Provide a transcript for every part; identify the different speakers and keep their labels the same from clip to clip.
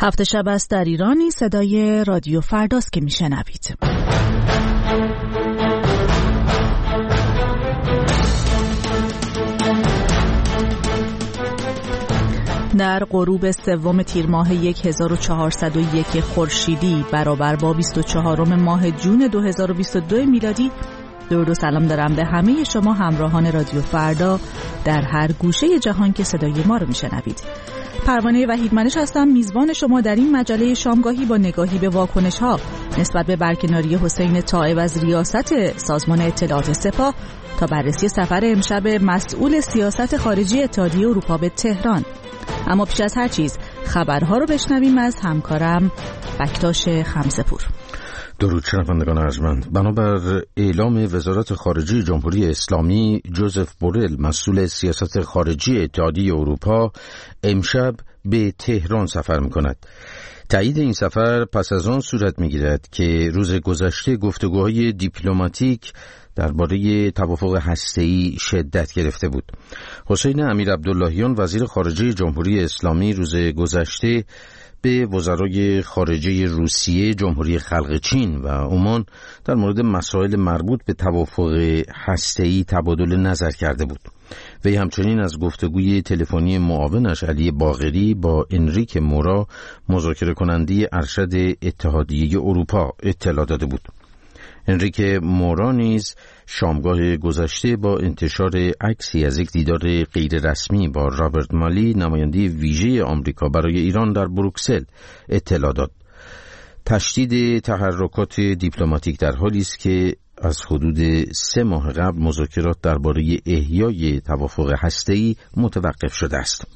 Speaker 1: هفت شب است در ایرانی صدای رادیو فرداست که میشنوید. در غروب سوم تیر ماه 1401 خورشیدی برابر با 24 ماه جون 2022 میلادی، درود و سلام دارم به همه شما همراهان رادیو فردا در هر گوشه جهان که صدای ما رو میشنوید. پروانه وحیدمنش هستم، میزبان شما در این مجله شامگاهی با نگاهی به واکنش ها نسبت به برکناری حسین طائب از ریاست سازمان اطلاعات سپاه تا بررسی سفر امشب مسئول سیاست خارجی اتحادیه اروپا به تهران. اما پیش از هر چیز خبرها رو بشنویم از همکارم بکتاش خمسه‌پور.
Speaker 2: درود شنوندگان ارجمند. بنابر اعلام وزارت خارجه جمهوری اسلامی، جوزف بورل مسئول سیاست خارجی اتحادیه اروپا امشب به تهران سفر می‌کند. تایید این سفر پس از آن صورت می‌گیرد که روز گذشته گفتگوهای دیپلماتیک درباره توافق هسته‌ای شدت گرفته بود. حسین امیرعبداللهیان وزیر خارجه جمهوری اسلامی روز گذشته به وزرای خارجه روسیه، جمهوری خلق چین و عمان در مورد مسائل مربوط به توافق هسته‌ای تبادل نظر کرده بود. وی همچنین از گفتگوی تلفنی معاونش علی باقری با انریک مورا، مذاکره کننده ارشد اتحادیه اروپا، اطلاع داده بود. انریک مورا نیز شامگاه گذشته با انتشار عکسی از یک دیدار غیررسمی با رابرت مالی، نماینده ویژه آمریکا برای ایران در بروکسل، اطلاع داد. تشدید تحرکات دیپلماتیک در حالی است که از حدود 3 ماه قبل مذاکرات درباره احیای توافق هسته‌ای متوقف شده است.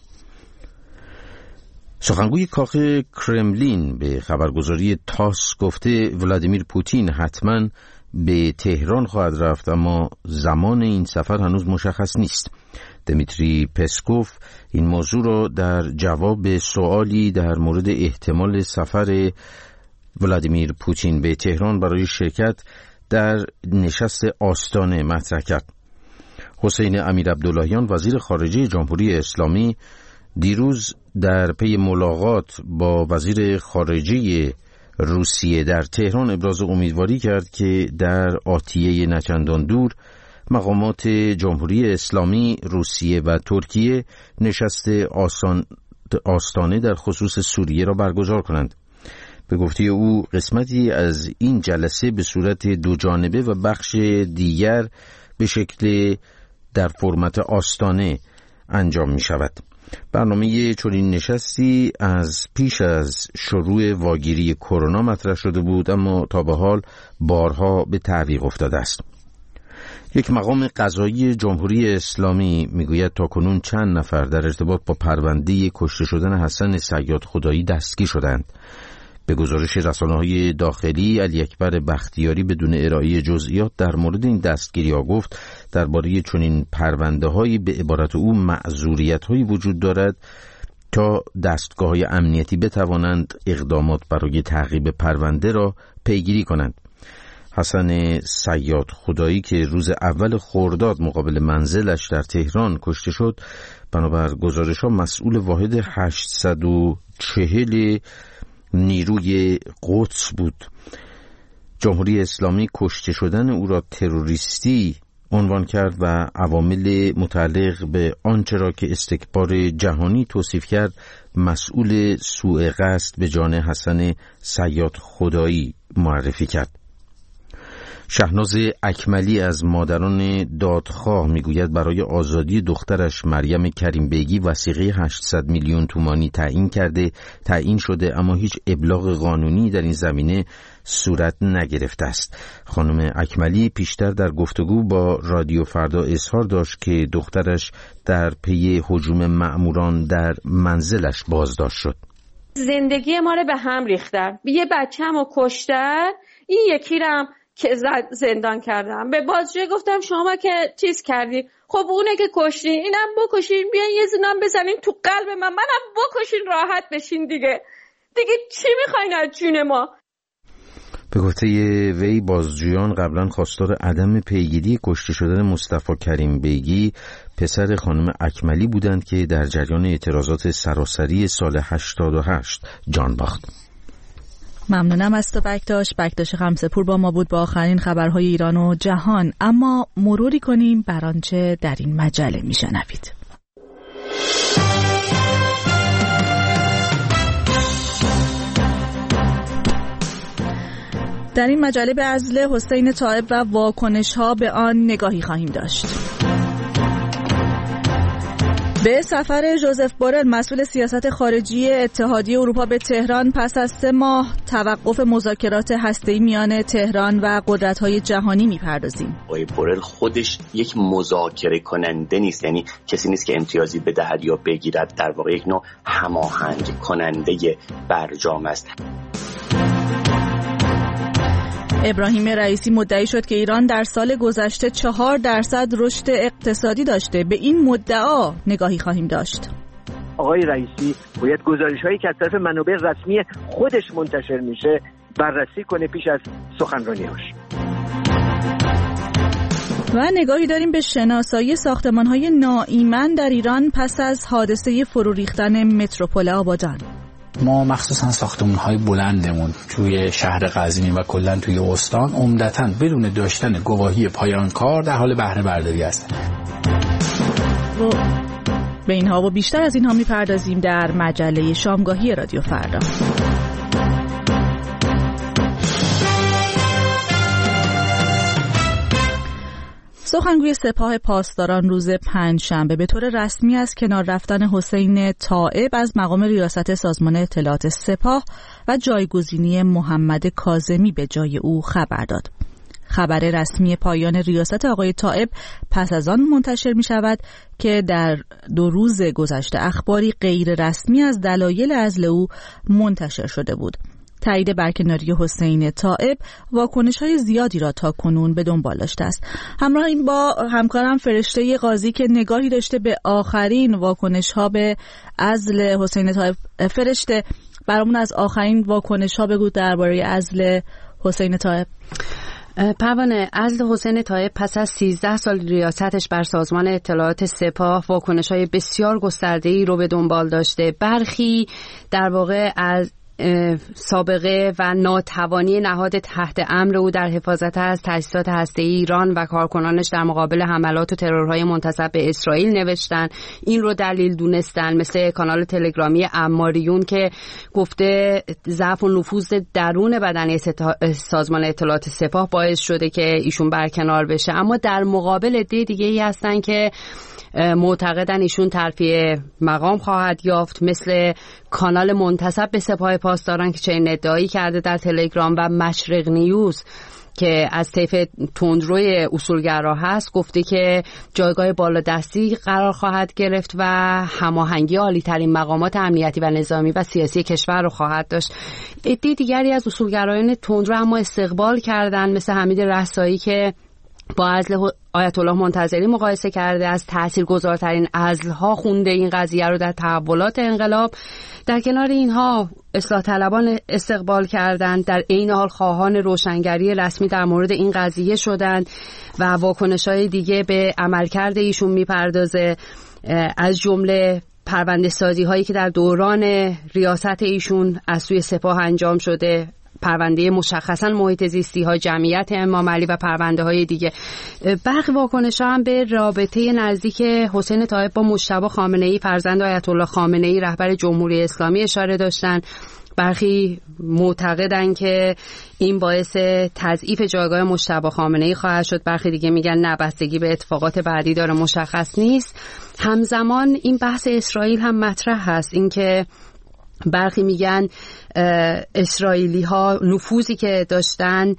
Speaker 2: سخنگوی کاخ کرملین به خبرگزاری تاس گفته ولادیمیر پوتین حتما به تهران خواهد رفت، اما زمان این سفر هنوز مشخص نیست. دمیتری پسکوف این موضوع را در جواب سوالی در مورد احتمال سفر ولادیمیر پوتین به تهران برای شرکت در نشست آستانه مطرح کرد. حسین امیرعبداللهیان وزیر خارجه جمهوری اسلامی دیروز در پی ملاقات با وزیر خارجه روسیه در تهران ابراز امیدواری کرد که در آتیه نچندان دور مقامات جمهوری اسلامی، روسیه و ترکیه نشست آستانه در خصوص سوریه را برگزار کنند. به گفته او قسمتی از این جلسه به صورت دو جانبه و بخش دیگر به شکل در فرمت آستانه انجام می شود. برنامه چنین نشستی از پیش از شروع واگیری کرونا مطرح شده بود، اما تا به حال بارها به تعویق افتاده است. یک مقام قضایی جمهوری اسلامی میگوید تاکنون چند نفر در ارتباط با پرونده کشته شدن حسن صیاد خدایی دستگیر شدند. به گزارش رسانه‌های داخلی، علی اکبر بختیاری بدون ارائه جزئیات در مورد این دستگیری‌ها گفت درباره چنین پرونده‌هایی به عبارت او معذوریت‌هایی وجود دارد تا دستگاه‌های امنیتی بتوانند اقدامات برای تعقیب پرونده را پیگیری کنند. حسن صیاد خدایی که روز اول خرداد مقابل منزلش در تهران کشته شد، بنابر گزارش‌ها مسئول واحد 840 نیروی قدس بود. جمهوری اسلامی کشته شدن او را تروریستی عنوان کرد و عوامل متعلق به آنچه را که استکبار جهانی توصیف کرد مسئول سوء قصد به جان حسن صیاد خدایی معرفی کرد. شهناز اکملی از مادران دادخواه میگوید برای آزادی دخترش مریم کریم بیگی وثیقه 800 میلیون تومانی تعیین شده، اما هیچ ابلاغ قانونی در این زمینه صورت نگرفته است. خانم اکملی پیشتر در گفتگو با رادیو فردا اظهار داشت که دخترش در پی هجوم مأموران در منزلش بازداشت شد.
Speaker 3: زندگی ما رو به هم ریختن، یه بچه‌مو کشتن، این یکی رو که زندان کردم. به بازجوی گفتم شما که چیز کردی، خب اونه که کشتین اینم بکشین، بیاین یه زنم بزنین تو قلب منم بکشین، راحت بشین دیگه چی میخواین از جون ما؟
Speaker 2: به گفته وی بازجویان قبلا خواستار عدم پیگیری کشته شدن مصطفی کریم بیگی پسر خانم اکملی بودند که در جریان اعتراضات سراسری سال 88 جان باخت.
Speaker 1: ممنونم از تو بکتاش خمسه‌پور با ما بود با آخرین خبرهای ایران و جهان. اما مروری کنیم بر آنچه در این مجله میشنوید. در این مجله به عزل حسین طائب و واکنش‌ها به آن نگاهی خواهیم داشت. به سفر ژوزف بورل مسئول سیاست خارجی اتحادیه اروپا به تهران پس از 3 ماه توقف مذاکرات هسته‌ای میان تهران و قدرت‌های جهانی می‌پردازیم.
Speaker 4: آقای بورل خودش یک مذاکره کننده نیست، یعنی کسی نیست که امتیازی بدهد یا بگیرد، در واقع یک نوع هماهنگ کننده برجام است.
Speaker 1: ابراهیم رئیسی مدعی شد که ایران در سال گذشته 4% رشد اقتصادی داشته. به این مدعا نگاهی خواهیم داشت.
Speaker 5: آقای رئیسی باید گزارش‌هایی که از طرف منابع رسمی خودش منتشر میشه بررسی کنه پیش از سخنرانی‌هاش.
Speaker 1: و نگاهی داریم به شناسایی ساختمان‌های ناایمن در ایران پس از حادثه فرو ریختن متروپول آبادان.
Speaker 6: ما مخصوصا ساختمان‌های بلندمون توی شهر قزوین و کلاً توی استان عمدتاً بدون داشتن گواهی پایان کار در حال بهره برداری هستن.
Speaker 1: به اینها و بیشتر از اینها می‌پردازیم در مجله شامگاهی رادیو فردا. سخنگوی سپاه پاسداران روز پنجشنبه به طور رسمی از کنار رفتن حسین طائب از مقام ریاست سازمان اطلاعات سپاه و جایگزینی محمد کاظمی به جای او خبر داد. خبر رسمی پایان ریاست آقای طائب پس از آن منتشر می شود که در 2 روز گذشته اخباری غیر رسمی از دلایل عزل او منتشر شده بود. تایید برکناری حسین طائب واکنش‌های زیادی را تا کنون به دنبال داشته است. همراه این با همکارم فرشته قاضی که نگاهی داشته به آخرین واکنش‌ها به عزل حسین طائب. فرشته، برامون از آخرین واکنش‌ها بگو درباره عزل حسین طائب.
Speaker 7: پروانه، عزل حسین طائب پس از 13 سال ریاستش بر سازمان اطلاعات سپاه واکنش‌های بسیار گسترده‌ای رو به دنبال داشته. برخی در واقع از سابقه و ناتوانی نهاد تحت امر او در حفاظت از تأسیسات هسته‌ای ایران و کارکنانش در مقابل حملات و ترورهای منتسب به اسرائیل نوشتن. این رو دلیل دونستن، مثل کانال تلگرامی عماریون که گفته ضعف و نفوذ درون بدنه سازمان اطلاعات سپاه باعث شده که ایشون برکنار بشه. اما در مقابل عده دیگه‌ای هستن که معتقدن ایشون ترفیع مقام خواهد یافت، مثل کانال منتسب به سپاه پاسداران که چنین ادعایی کرده در تلگرام و مشرق نیوز که از طیف تندروی اصولگرا هست گفته که جایگاه بالادستی قرار خواهد گرفت و هماهنگی عالی‌ترین مقامات امنیتی و نظامی و سیاسی کشور رو خواهد داشت. عده دیگری از اصولگرایان تندرو اما استقبال کردند، مثل حمید رسایی که با عزل آیت الله منتظری مقایسه کرده، از تاثیرگذارترین عزل‌ها خونده این قضیه رو در تحولات انقلاب. در کنار اینها اصلاح طلبان استقبال کردند، در عین حال خواهان روشنگری رسمی در مورد این قضیه شدند و واکنش‌های دیگه به عملکرد ایشون میپردازه، از جمله پرونده سازی هایی که در دوران ریاست ایشون از سوی سپاه انجام شده، پرونده مشخصا محیط زیستی ها، جمعیت امام علی و پرونده های دیگه. برخی واکنش ها هم به رابطه نزدیک حسین طائب با مجتبی خامنه‌ای فرزند آیت الله خامنه‌ای رهبر جمهوری اسلامی اشاره داشتن. برخی معتقدن که این باعث تضعیف جایگاه مجتبی خامنه‌ای خواهد شد، برخی دیگه میگن نه، بستگی به اتفاقات بعدی داره، مشخص نیست. همزمان این بحث اسرائیل هم مطرح هست، اینکه برخی میگن اسرائیلی ها نفوذی که داشتن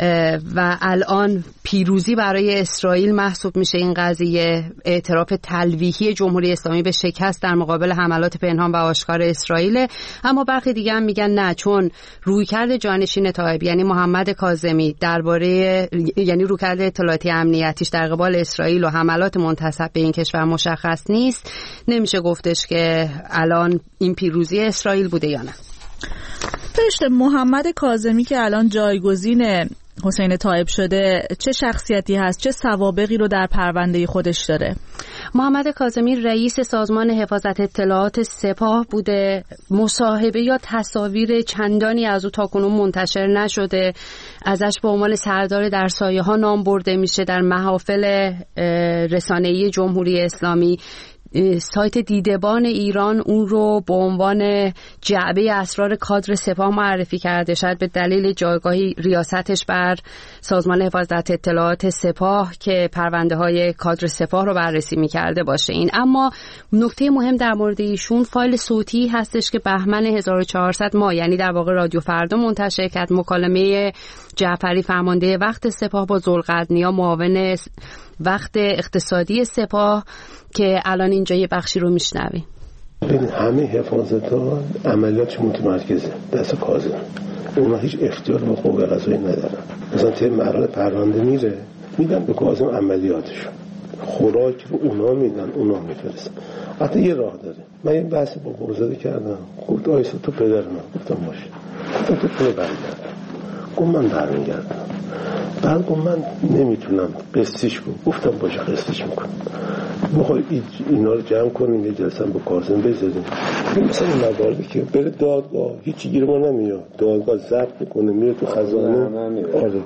Speaker 7: و الان پیروزی برای اسرائیل محسوب میشه این قضیه، اعتراف تلویحی جمهوری اسلامی به شکست در مقابل حملات پنهان و آشکار اسرائیل. اما برخی دیگه هم میگن نه، چون رویکرد جانشین طائب یعنی محمد کاظمی درباره یعنی رویکرد اطلاعاتی امنیتیش در قبال اسرائیل و حملات منتسب به این کشور مشخص نیست، نمیشه گفتش که الان این پیروزی اسرائیل بوده یا نه.
Speaker 1: فرشته، محمد کاظمی که الان جایگزین حسین طایب شده چه شخصیتی هست؟ چه سوابقی رو در پرونده خودش داره؟
Speaker 7: محمد کاظمی رئیس سازمان حفاظت اطلاعات سپاه بوده. مصاحبه یا تصاویر چندانی از او تاکنون منتشر نشده. ازش به عنوان سردار در سایه ها نام برده میشه در محافل رسانه‌ای جمهوری اسلامی. سایت دیدبان ایران اون رو به عنوان جعبه اسرار کادر سپاه معرفی کرده، شاید به دلیل جایگاهی ریاستش بر سازمان حفاظت اطلاعات سپاه که پرونده های کادر سپاه رو بررسی میکرده باشه این. اما نکته مهم در مورد ایشون فایل صوتی هستش که بهمن 1400 ماه، یعنی در واقع رادیو فردا منتشر کرد، مکالمه جعفری فرمانده وقت سپاه با ذوالقرنیا معاون وقت اقتصادی سپاه که الان اینجا یه بخشی رو میشنویم.
Speaker 8: ببین همه حفاظت‌ها عملیاتش متمرکزه دست کاظم، اونا هیچ اختیار به قوه قضاییه ندارن. مثلا طی مراحل پرونده میره میدن به کاظم عملیاتشو، خوراک رو اونا میدن، اونا میفرستن. حتی یه راه داره. من یه بحث با قوزاده کردم، گفت آیسا تو پدر من، گفتم باشه، گفتم تو پدر برگردم، گفت من برمیگردم. بعد گفت من نمیتونم قسطیش کنم، گفتم باشه قسطیش میکنم. میخوای اینا رو جمع کنیم یه جلسه با کاظم بذاریم، مثلا این مواردی که بره دادگاه هیچی گیر ما نمیاد، دادگاه ضبط میکنه میره تو خزانه. آره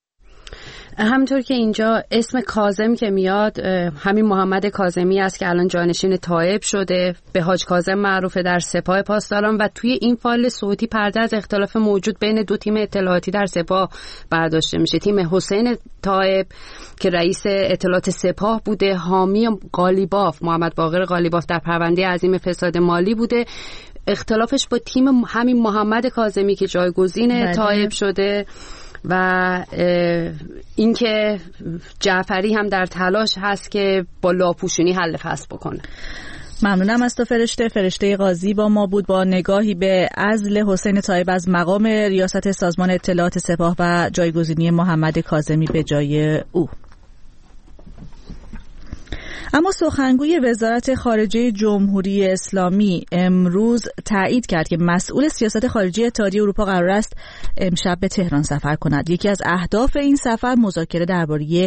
Speaker 7: همونطور که اینجا اسم کاظم که میاد همین محمد کاظمی است که الان جانشین طایب شده، به حاج کاظم معروفه در سپاه پاسداران. و توی این فایل صوتی پرده از اختلاف موجود بین دو تیم اطلاعاتی در سپاه برداشته میشه. تیم حسین طایب که رئیس اطلاعات سپاه بوده، حامی قالیباف محمد باقر قالیباف در پرونده عظیم فساد مالی بوده. اختلافش با تیم همین محمد کاظمی که جایگزین طایب شده و اینکه جعفری هم در تلاش هست که با لاپوشونی حل فصل بکنه.
Speaker 1: ممنونم از تو فرشته قاضی با ما بود با نگاهی به عزل حسین طایب از مقام ریاست سازمان اطلاعات سپاه و جایگزینی محمد کاظمی به جای او. اما سخنگوی وزارت خارجه جمهوری اسلامی امروز تایید کرد که مسئول سیاست خارجی اتحادیه اروپا قرار است امشب به تهران سفر کند. یکی از اهداف این سفر مذاکره درباره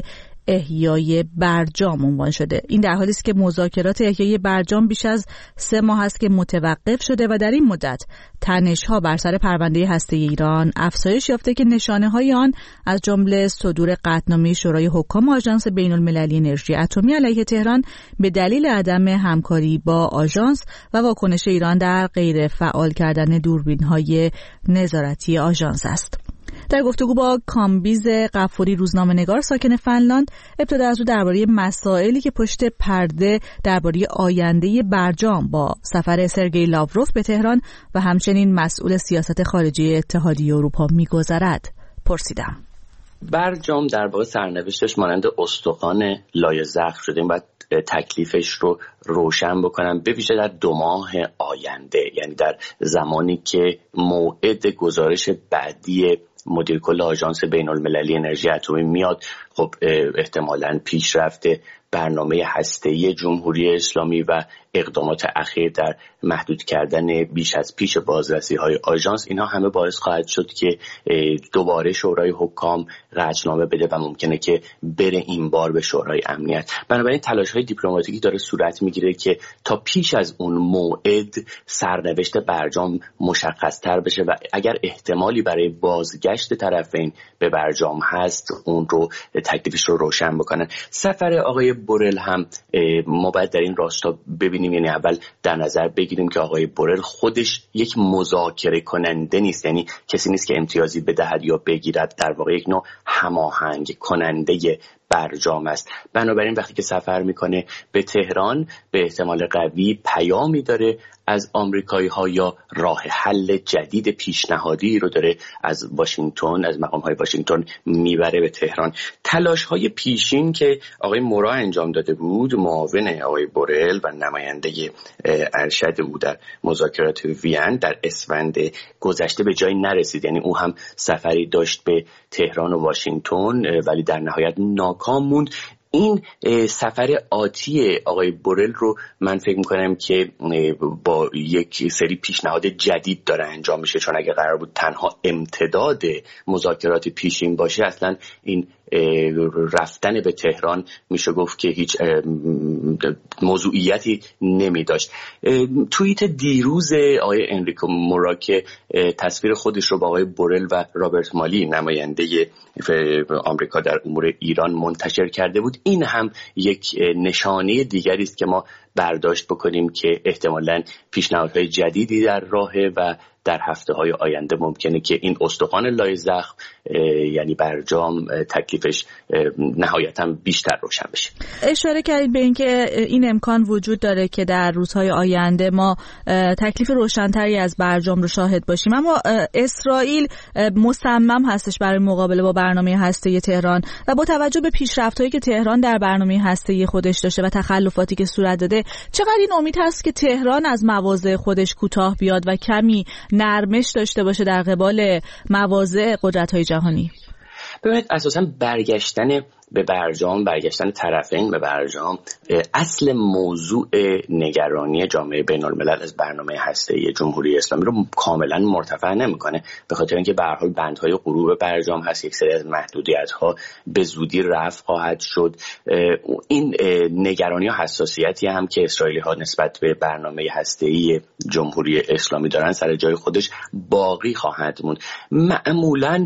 Speaker 1: احیای برجام عنوان شده. این در حالی است که مذاکرات احیای برجام بیش از 3 ماه است که متوقف شده و در این مدت تنش‌ها بر سر پرونده هسته ایران افزایش یافته که نشانه‌های آن از جمله صدور قطعنامه شورای حکام آژانس بین‌المللی انرژی اتمی علیه تهران به دلیل عدم همکاری با آژانس و واکنش ایران در غیر فعال کردن دوربین‌های نظارتی آژانس است. در گفتگو با کامبیز غفوری روزنامه‌نگار ساکن فنلاند، ابتدا از او درباره مسائلی که پشت پرده درباره آینده برجام با سفر سرگئی لاوروف به تهران و همچنین مسئول سیاست خارجی اتحادیه اروپا می‌گذرد پرسیدم.
Speaker 4: برجام در واقع سرنوشتش مانند استخوان لایه زخم شده. این باید تکلیفش رو روشن بکنم، به ویژه در 2 ماه آینده، یعنی در زمانی که موعد گزارش بعدی مدیر کل آژانس بین‌المللی انرژی اتمی میاد. خب احتمالاً پیشرفت برنامه هسته‌ای جمهوری اسلامی و اقدامات اخیر در محدود کردن بیش از پیش بازرسی‌های آژانس، اینها همه باعث خواهد شد که دوباره شورای حکام قطعنامه بده و ممکنه که بره این بار به شورای امنیت. بنابراین تلاش‌های دیپلماتیکی داره صورت میگیره که تا پیش از اون موعد سرنوشت برجام مشخص‌تر بشه و اگر احتمالی برای بازگشت طرفین به برجام هست اون رو تکلیفش رو روشن بکنن. سفر آقای بورل هم ما باید در این راستا ببینیم، یعنی اول در نظر بگیریم که آقای بورل خودش یک مذاکره کننده نیست، یعنی کسی نیست که امتیازی بدهد یا بگیرد، در واقع یک نوع هماهنگ کننده برجام است. بنابراین وقتی که سفر میکنه به تهران به احتمال قوی پیامی داره از آمریکایی‌ها یا راه حل جدید پیشنهادی رو داره از واشنگتن، از مقام‌های واشنگتن میبره به تهران. تلاش‌های پیشین که آقای مورا انجام داده بود، معاون آقای بورل و نماینده ارشد او در مذاکرات وین، در اسفند گذشته به جایی نرسید. یعنی او هم سفری داشت به تهران و واشنگتن ولی در نهایت ناکام موند. این سفر آتی آقای بورل رو من فکر میکنم که با یک سری پیشنهاد جدید داره انجام میشه، چون اگه قرار بود تنها امتداد مذاکرات پیشین باشه اصلا این رفتن به تهران میشه گفت که هیچ موضوعیتی نمی داشت. توییت دیروز آقای انریکو مورا که تصویر خودش رو با آقای بورل و رابرت مالی نماینده آمریکا در امور ایران منتشر کرده بود، این هم یک نشانه دیگری است که ما برداشت بکنیم که احتمالاً پیشنهادهای جدیدی در راهه و در هفته‌های آینده ممکنه که این استخوان لای زخم یعنی برجام تکلیفش نهایتاً بیشتر روشن بشه.
Speaker 1: اشاره کردید به اینکه این امکان وجود داره که در روزهای آینده ما تکلیف روشن‌تری از برجام رو شاهد باشیم، اما اسرائیل مصمم هستش برای مقابله با برنامه هسته‌ای تهران و با توجه به پیشرفت‌هایی که تهران در برنامه هسته‌ای خودش داشته و تخلفاتی که صورت داده، چقدر این امید هست که تهران از مواضع خودش کوتاه بیاد و کمی نرمش داشته باشه در قبال مواضع قدرت‌های جهانی؟
Speaker 4: ببینید اساساً برگشتن به برجام، برگشتن طرفین به برجام، اصل موضوع نگرانی جامعه بین‌الملل از برنامه هسته‌ای جمهوری اسلامی رو کاملا مرتفع نمی‌کنه، به خاطر اینکه به هر حال بندهای غروب برجام هست، یک سری از محدودیت‌ها به زودی رفع خواهد شد. این نگرانی و حساسیتی هم که اسرائیلی‌ها نسبت به برنامه هسته‌ای جمهوری اسلامی دارن سر جای خودش باقی خواهد موند. معمولاً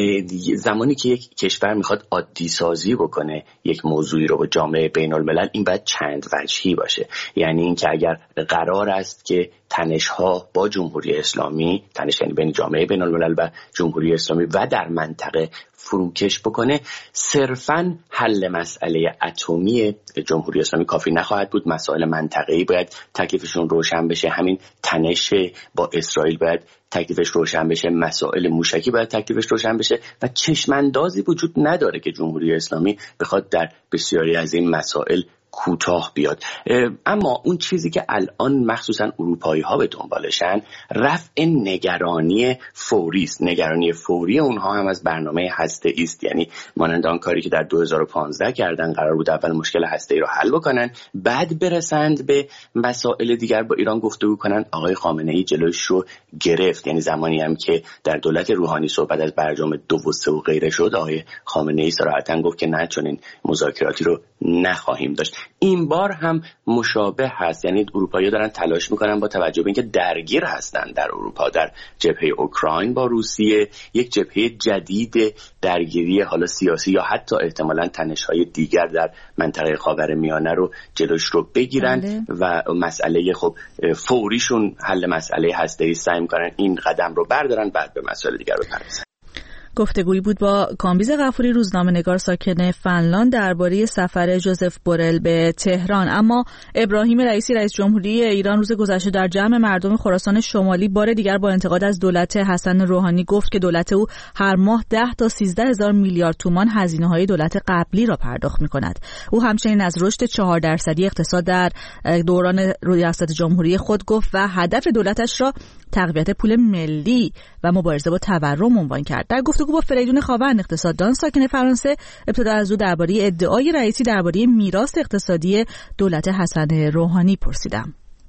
Speaker 4: زمانی که یک کشور می‌خواد عادی سازی بکنه یک موضوعی رو با جامعه بین الملل، این باید چند وجهی باشه. یعنی این که اگر قرار است که تنش‌ها با جمهوری اسلامی، تنش یعنی بین جامعه بین الملل و جمهوری اسلامی و در منطقه فروکش بکنه، صرفاً حل مسئله اتمی جمهوری اسلامی کافی نخواهد بود. مسائل منطقه‌ای باید تکلیفشون روشن بشه، همین تنش با اسرائیل باید تکلیفش روشن بشه، مسائل موشکی باید تکلیفش روشن بشه و چشماندازی وجود نداره که جمهوری اسلامی بخواد در بسیاری از این مسائل کوتاه بیاد. اما اون چیزی که الان مخصوصا اروپایی ها به دنبالشن رفع نگرانی فوری است. نگرانی فوری اونها هم از برنامه هسته‌ای است، یعنی مانند آن کاری که در 2015 کردن، قرار بود اول مشکل هسته‌ای رو حل بکنن، بعد برسند به مسائل دیگر، با ایران گفتگو کنن. آقای خامنه‌ای جلوش رو گرفت، یعنی زمانی هم که در دولت روحانی صحبت از برجام 2 و 3 و غیره شد، آقای خامنه‌ای صراحتاً گفت که نه، چون این مذاکراتی رو نخواهیم داشت. این بار هم مشابه هست، یعنی اروپایی‌ها دارن تلاش میکنن با توجه به اینکه درگیر هستن در اروپا در جبهه اوکراین با روسیه، یک جبهه جدید درگیری حالا سیاسی یا حتی احتمالاً تنش‌های دیگر در منطقه خاورمیانه رو جلوش رو بگیرن و مسئله خب فوریشون حل مسئله هسته‌ای سعی میکنن این قدم رو بردارن، بعد به مسائل دیگر بپردازن.
Speaker 1: گفتگویی بود با کامبیز غفوری، روزنامه‌نگار ساکن فنلاند، درباره سفر جوزف بورل به تهران. اما ابراهیم رئیسی رئیس جمهوری ایران روز گذشته در جمع مردم خراسان شمالی بار دیگر با انتقاد از دولت حسن روحانی گفت که دولت او هر ماه 10 تا 13 هزار میلیارد تومان هزینه‌های دولت قبلی را پرداخت می‌کند. او همچنین از رشد 4% اقتصاد در دوران ریاست جمهوری خود گفت و هدف دولتش را تقویت پول ملی و مبارزه با تورم عنوان کرد. در گفتگو با فریدون خاوند، اقتصاددان ساکن فرانسه، ابتدا از او درباره ادعای رئیسی درباره میراث اقتصادی دولت حسن روحانی پرسیدم.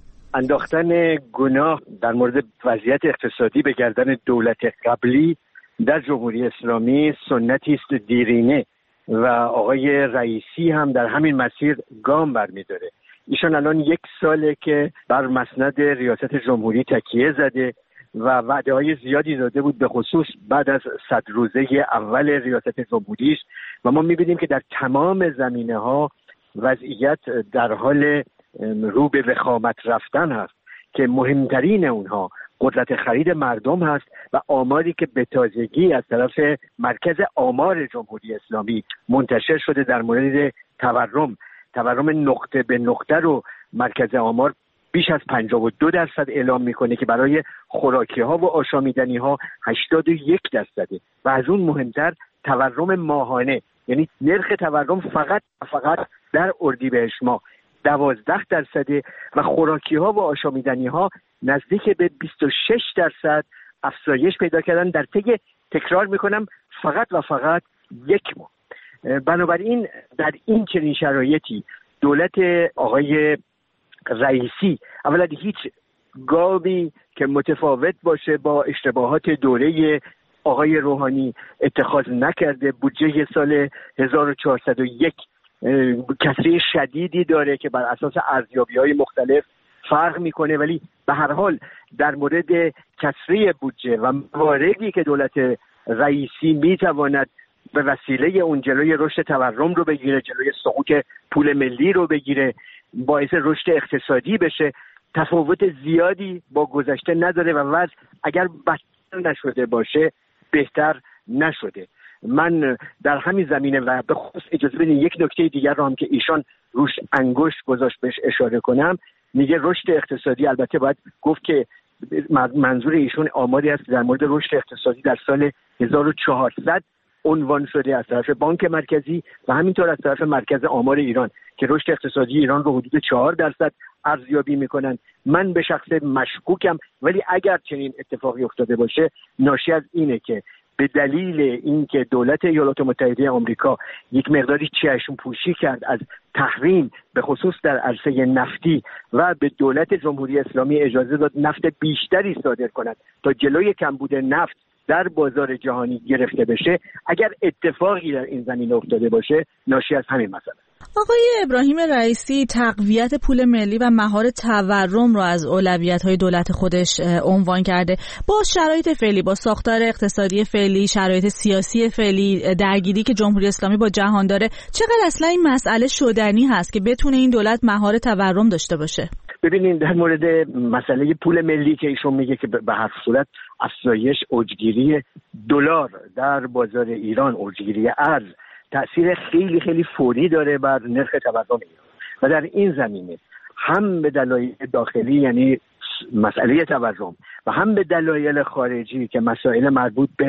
Speaker 5: انداختن گناه در مورد وضعیت اقتصادی به گردن دولت قبلی در جمهوری اسلامی سنتی است دیرینه و آقای رئیسی هم در همین مسیر گام برمی‌داره. ایشان الان 1 ساله که بر مسند ریاست جمهوری تکیه زده و وعده‌های زیادی داده بود، به خصوص بعد از 100 روزه اول ریاست جمهوریش، و ما می‌بینیم که در تمام زمینه‌ها وضعیت در حال رو به وخامت رفتن هست که مهمترین اونها قدرت خرید مردم هست و آماری که به تازگی از طرف مرکز آمار جمهوری اسلامی منتشر شده در مورد تورم نقطه به نقطه رو مرکز آمار بیش از 52% اعلام میکنه که برای خوراکی ها و آشامیدنی ها 81%. و از اون مهمتر تورم ماهانه، یعنی نرخ تورم فقط در اردیبهشت ماه 12% و خوراکی ها و آشامیدنی ها نزدیک به 26% افزایش پیدا کردن در طی، تکرار میکنم، فقط 1 ماه. بنابراین در این چنین شرایطی دولت آقای رئیسی اولا هیچ گامی که متفاوت باشه با اشتباهات دوره آقای روحانی اتخاذ نکرده. بودجه سال 1401 کسری شدیدی داره که بر اساس ارزیابی‌های مختلف فرق میکنه، ولی به هر حال در مورد کسری بودجه و مواردی که دولت رئیسی میتواند به وسیله اون جلوی رشد تورم رو بگیره، جلوی سقوط پول ملی رو بگیره، باعث رشد اقتصادی بشه، تفاوت زیادی با گذشته نداره و وضع اگر بدتر نشده باشه بهتر نشده. من در همین زمینه و به خصوص اجازه بدین یک نکته دیگر رو هم که ایشان روش انگشت گذاشت بهش اشاره کنم. میگه رشد اقتصادی، البته باید گفت که منظور ایشون آماری است در مورد رشد اقتصادی در سال 1400 عنوان شده از طرف بانک مرکزی و همینطور از طرف مرکز آمار ایران که رشد اقتصادی ایران رو حدود 4% ارزیابی میکنن. من به شخص مشکوکم، ولی اگر چنین اتفاقی افتاده باشه ناشی از اینه که به دلیل اینکه دولت ایالات متحده آمریکا یک مقداری چشم پوشی کرد از تحریم به خصوص در عرصه نفتی و به دولت جمهوری اسلامی اجازه داد نفت بیشتری صادر کند تا جلوی کمبود نفت در بازار جهانی گرفته بشه، اگر اتفاقی در این زمینه افتاده باشه ناشی از همین مسئله.
Speaker 1: آقای ابراهیم رئیسی تقویت پول ملی و مهار تورم را از اولویت‌های دولت خودش عنوان کرده. با شرایط فعلی، با ساختار اقتصادی فعلی، شرایط سیاسی فعلی، درگیری که جمهوری اسلامی با جهان داره، چقدر اصلا این مسئله شدنی هست که بتونه این دولت مهار تورم داشته باشه؟
Speaker 5: ببینید در مورد مسئله پول ملی که ایشون میگه که به هر صورت افزایش اوجگیری دلار در بازار ایران، اوجگیری ارز تأثیر خیلی خیلی فوری داره بر نرخ تورم ایران و در این زمینه هم به دلایل داخلی یعنی مسئله تورم و هم به دلایل خارجی که مسائل مربوط به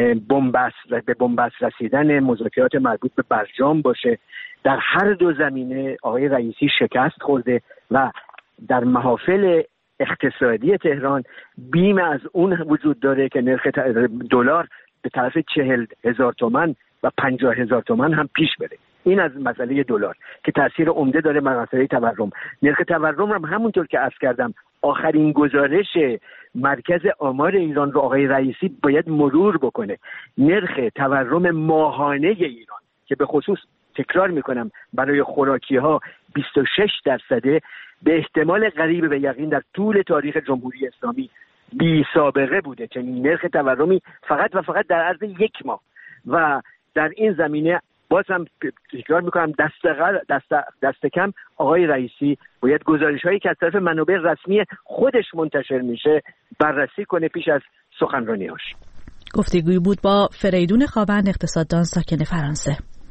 Speaker 5: بنبست رسیدن مذاکرات مربوط به برجام باشه، در هر دو زمینه آقای رئیسی شکست خورده و در محافل اقتصادی تهران بیم از اون وجود داره که نرخ دلار به طرف 40,000 تومان و 50,000 تومان هم پیش بره. این از مسئله دلار که تاثیر عمده داره بر مسئله تورم. نرخ تورم هم همونطور که عرض کردم آخرین گزارش مرکز آمار ایران رو آقای رئیسی باید مرور بکنه. نرخ تورم ماهانه ایران که به خصوص تکرار میکنم برای خوراکی ها 26% به احتمال قریب به یقین در طول تاریخ جمهوری اسلامی بی سابقه بوده. چنین نرخ تورمی فقط و فقط در عرض یک ماه و در این زمینه باز هم تکرار میکنم دست کم آقای رئیسی باید گزارش‌هایی که از طرف منابع رسمی خودش منتشر میشه بررسی کنه پیش از سخنرانی‌هاش.
Speaker 1: گفتگویی بود با فریدون خوابند، اقتصاددان ساکن فرانسه.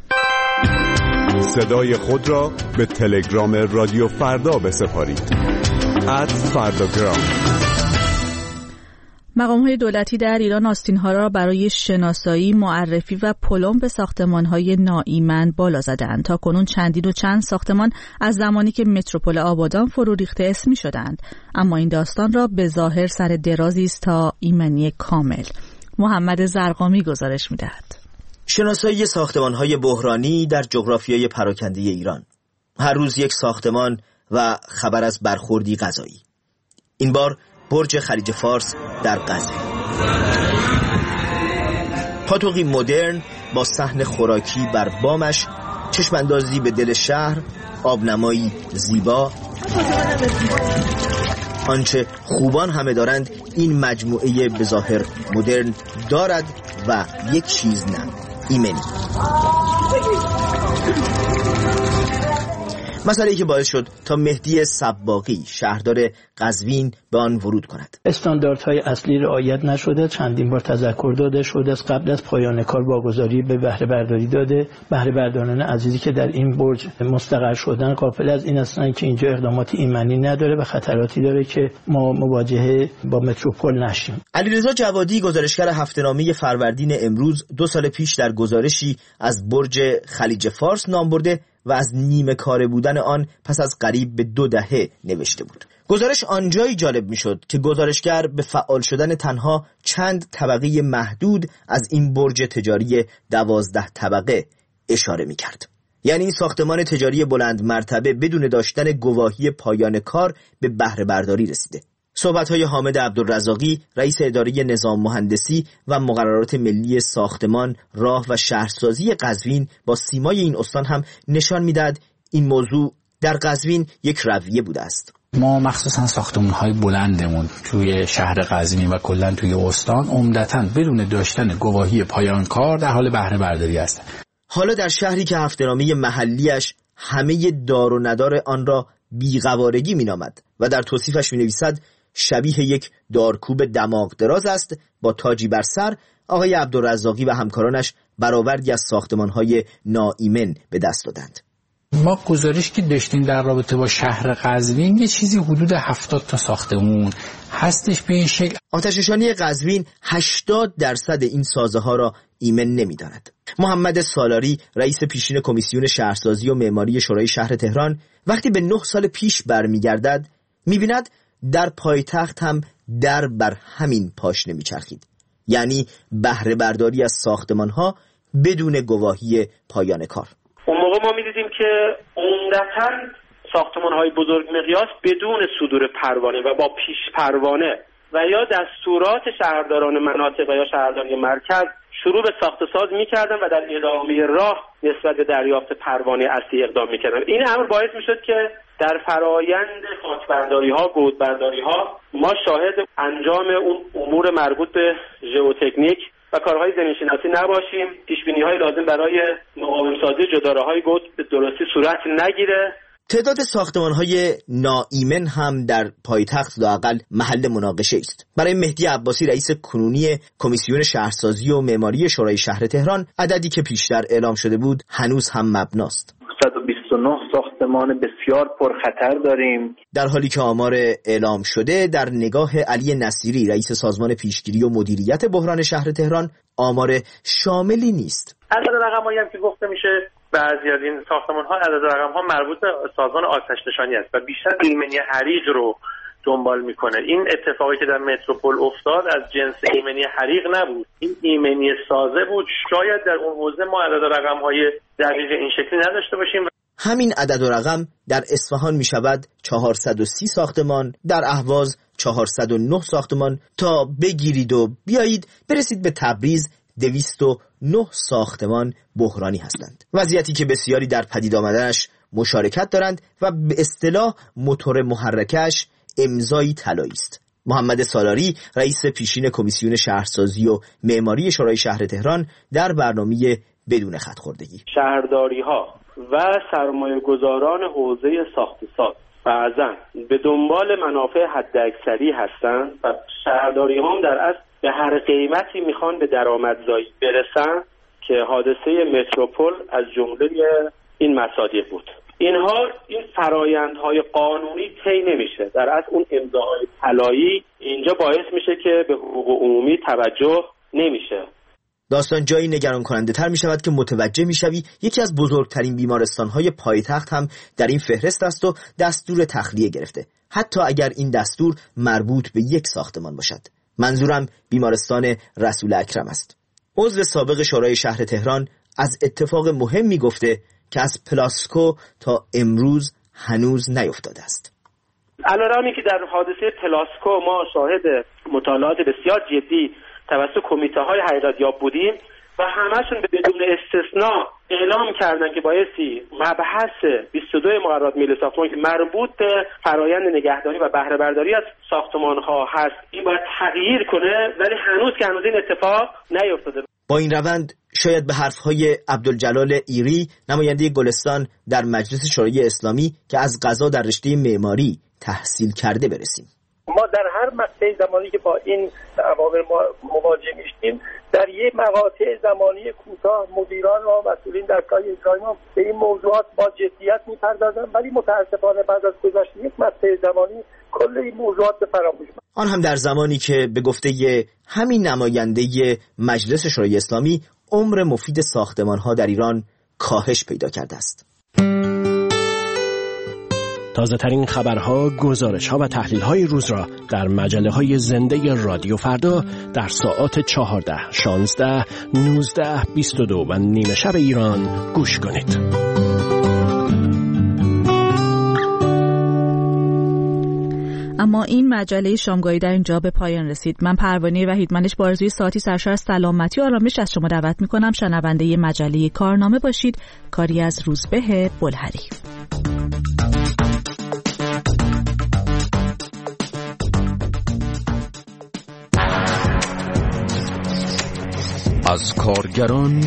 Speaker 9: صدای خود را به تلگرام رادیو فردا بسپارید. @فرداگرام.
Speaker 1: مقام‌های دولتی در ایران آستین‌ها را برای شناسایی، معرفی و پلم ساختمان‌های ناایمن بالا زدند. تا کنون چند ساختمان از زمانی که متروپول آبادان فرو ریخته اسمی شدند، اما این داستان را به ظاهر سر درازی است تا ایمنی کامل. محمد زرقامی گزارش می‌دهد.
Speaker 10: شناسایی ساختمان‌های بحرانی در جغرافیای پراکنده ایران. هر روز یک ساختمان و خبر از برخوردی قضایی. این بار برج خلیج فارس در قزوین. پاتوقی مدرن با صحن خوراکی بر بامش، چشماندازی به دل شهر، آبنمایی زیبا. آنچه خوبان همه دارند این مجموعه به ظاهر مدرن دارد و یک چیز نه، ایمنی. مسئله‌ای که باعث شد تا مهدی سباقی شهردار قزوین به آن ورود کند.
Speaker 11: استانداردهای اصلی رعایت نشده، چندین بار تذکر داده شده است. قبل از پایان کار واگذاری به بهره برداری داده. بهره برداران عزیزی که در این برج مستقر شدن غافل از این هستند که اینجا اقدامات ایمنی نداره و خطراتی داره که ما مواجهه با متروپول نشیم.
Speaker 10: علیرضا جوادی گزارشگر هفته‌نامه فروردین امروز 2 سال پیش در گزارشی از برج خلیج فارس نام برده و از نیمه کاره بودن آن پس از قریب به 2 دهه نوشته بود. گزارش آنجایی جالب میشد که گزارشگر به فعال شدن تنها چند طبقه محدود از این برج تجاری 12 طبقه اشاره می‌کرد. یعنی این ساختمان تجاری بلند مرتبه بدون داشتن گواهی پایان کار به بهره برداری رسیده. صحبت‌های حامد عبدالرزاقی، رئیس اداره نظام مهندسی و مقررات ملی ساختمان، راه و شهرسازی قزوین با سیمای این استان هم نشان می‌دهد این موضوع در قزوین یک رویه بوده است.
Speaker 6: ما مخصوصا ساختمان‌های بلندمون توی شهر قزوین و کلا توی استان عمدتاً بدون داشتن گواهی پایان کار در حال بهره برداری هستند.
Speaker 10: حالا در شهری که هفته‌نامه محلیش همه دار و ندار آن را بی‌قوارگی می‌نامد و در توصیفش می‌نویسد شبیه یک دارکوب دماغ دراز است با تاجی بر سر، آقای عبدالرزاقی و همکارانش برآوردی از ساختمان‌های ناایمن به دست دادند.
Speaker 6: ما گزارش که داشتیم در رابطه با شهر قزوین یه چیزی حدود 70 تا ساختمون هستش به این شکل.
Speaker 10: آتش‌نشانی قزوین 80% این سازه ها را ایمن نمی‌داند. محمد سالاری، رئیس پیشین کمیسیون شهرسازی و معماری شورای شهر تهران، وقتی به 9 سال پیش برمیگردد می‌بیند در پایتخت هم در بر همین پاشنه می‌چرخید، یعنی بهره برداری از ساختمان‌ها بدون گواهی پایان کار.
Speaker 12: اون موقع ما می‌دیدیم که عمدتاً ساختمان‌های بزرگ مقیاس بدون صدور پروانه و با پیش پروانه و یا دستورات شهرداران مناطق و یا شهرداری مرکز شروع به ساخت و ساز می‌کردن و در ادامه راه نسبت به دریافت پروانه اصلی اقدام می‌کردن. این امر باعث می‌شد که در فرایند خاکبرداری‌ها، گودبرداری‌ها ما شاهد انجام اون امور مربوط به ژئوتکنیک و کارهای زمین‌شناسی نباشیم. پیش‌بینی‌های لازم برای مقاوم‌سازی جداره‌های گود به درستی صورت نگیره.
Speaker 10: تعداد ساختمان‌های ناایمن هم در پایتخت لااقل محل مناقشه است. برای مهدی عباسی، رئیس کنونی کمیسیون شهرسازی و معماری شورای شهر تهران، عددی که پیشتر اعلام شده بود هنوز هم مبناست.
Speaker 13: 129 ساختمان بسیار پرخطر داریم.
Speaker 10: در حالی که آمار اعلام شده در نگاه علی نصیری، رئیس سازمان پیشگیری و مدیریت بحران شهر تهران، آمار شاملی نیست.
Speaker 12: عدد رقم‌هایی هم که گفته میشه بعضی از این ساختمان‌ها عدد رقم‌ها مربوط به سازمان آتش نشانی است و بیشتر ایمنی حریق رو دنبال میکنه. این اتفاقی که در متروپول افتاد از جنس ایمنی حریق نبود، این ایمنی سازه بود. شاید در اون حوزه ما عدد رقم‌های دقیق این شکلی نداشته باشیم.
Speaker 10: همین عدد و رقم در اصفهان می شود 430 ساختمان، در اهواز 409 ساختمان، تا بگیرید و بیایید برسید به تبریز 209 ساختمان بحرانی هستند. وضعیتی که بسیاری در پدید آمدنش مشارکت دارند و به اصطلاح موتور محرکش امضای طلایی است. محمد سالاری، رئیس پیشین کمیسیون شهرسازی و معماری شورای شهر تهران، در برنامه بدون خط خوردگی:
Speaker 12: شهرداری‌ها و سرمایه‌گذاران حوزه ساخت و ساز بعضاً به دنبال منافع حداکثری هستند و شهرداری‌ها هم در اصل به هر قیمتی میخوان به درآمدزایی برسن که حادثه متروپول از جمله این مصادیق بود. این فرایندهای قانونی طی نمیشه. در اصل اون امضاهای طلایی اینجا باعث میشه که به حقوق عمومی توجه نمیشه.
Speaker 10: داستان جایی نگران کننده تر می شود که متوجه می شوی یکی از بزرگترین بیمارستان‌های پایتخت هم در این فهرست است و دستور تخلیه گرفته، حتی اگر این دستور مربوط به یک ساختمان باشد. منظورم بیمارستان رسول اکرم است. عضو سابق شورای شهر تهران از اتفاق مهمی گفته که از پلاسکو تا امروز هنوز نیفتاده است.
Speaker 12: علیرغمی که در حادثه پلاسکو ما شاهد مطالعات بسیار جدی توسط کمیته‌های حقیقت‌یاب بودیم و همشون بدون استثناء اعلام کردن که بایستی مبحث 22 مقررات ملی ساختمان که مربوط به فرایند نگهداری و بهره برداری از ساختمان‌ها هست این باید تغییر کنه، ولی هنوز این اتفاق نیفتاده.
Speaker 10: با این روند شاید به حرف‌های عبدالجلال ایری، نماینده گلستان در مجلس شورای اسلامی که از قضا در رشته معماری تحصیل کرده برسیم.
Speaker 14: ما در هر مقطع زمانی که با این عوامل مواجه میشیم در یک مقاطع زمانی کوتاه مدیران و مسئولین در کار اجرایی ما به این موضوعات با جدیت میپردازن، ولی متاسفانه بعد از گذشت یک مقطع زمانی کل این موضوعات به فراموش رفت.
Speaker 10: آن هم در زمانی که به گفته همین نماینده مجلس شورای اسلامی عمر مفید ساختمان‌ها در ایران کاهش پیدا کرده است.
Speaker 15: تازه ترین خبرها، گزارش‌ها و تحلیل‌های روز را در مجله‌های زنده رادیو فردا در ساعات 14, 16, 19, 22 و نیمه شب ایران گوش کنید.
Speaker 1: اما این مجله شامگاهی در اینجا به پایان رسید. من پروانه وحیدمنش با آرزوی ساعتی سرشار از سلامتی و آرامش از شما دعوت می‌کنم شنونده مجله کارنامه باشید. کاری از روزبه بلهری.
Speaker 2: از کارگران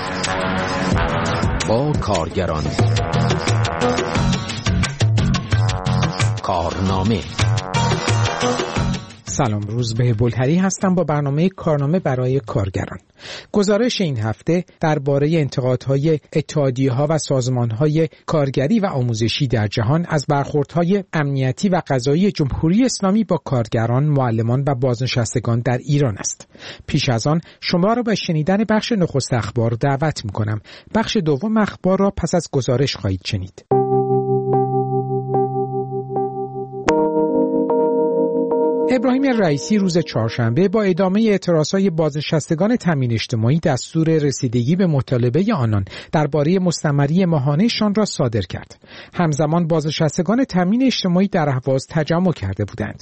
Speaker 2: با کارگران. کارنامه.
Speaker 16: سلام، روزبه بلهری هستم با برنامه کارنامه برای کارگران. گزارش این هفته درباره انتقادهای اتحادیه‌ها و سازمان‌های کارگری و آموزشی در جهان از برخوردهای امنیتی و قضایی جمهوری اسلامی با کارگران، معلمان و بازنشستگان در ایران است. پیش از آن شما را به شنیدن بخش نخست اخبار دعوت می‌کنم. بخش دوم اخبار را پس از گزارش خواهید شنید. ابراهیم رئیسی روز چهارشنبه با ادامه اعتراضهای بازنشستگان تامین اجتماعی دستور رسیدگی به مطالبه آنان درباره مستمری ماهانه‌شان را صادر کرد. همزمان بازنشستگان تامین اجتماعی در اهواز تجمع کرده بودند.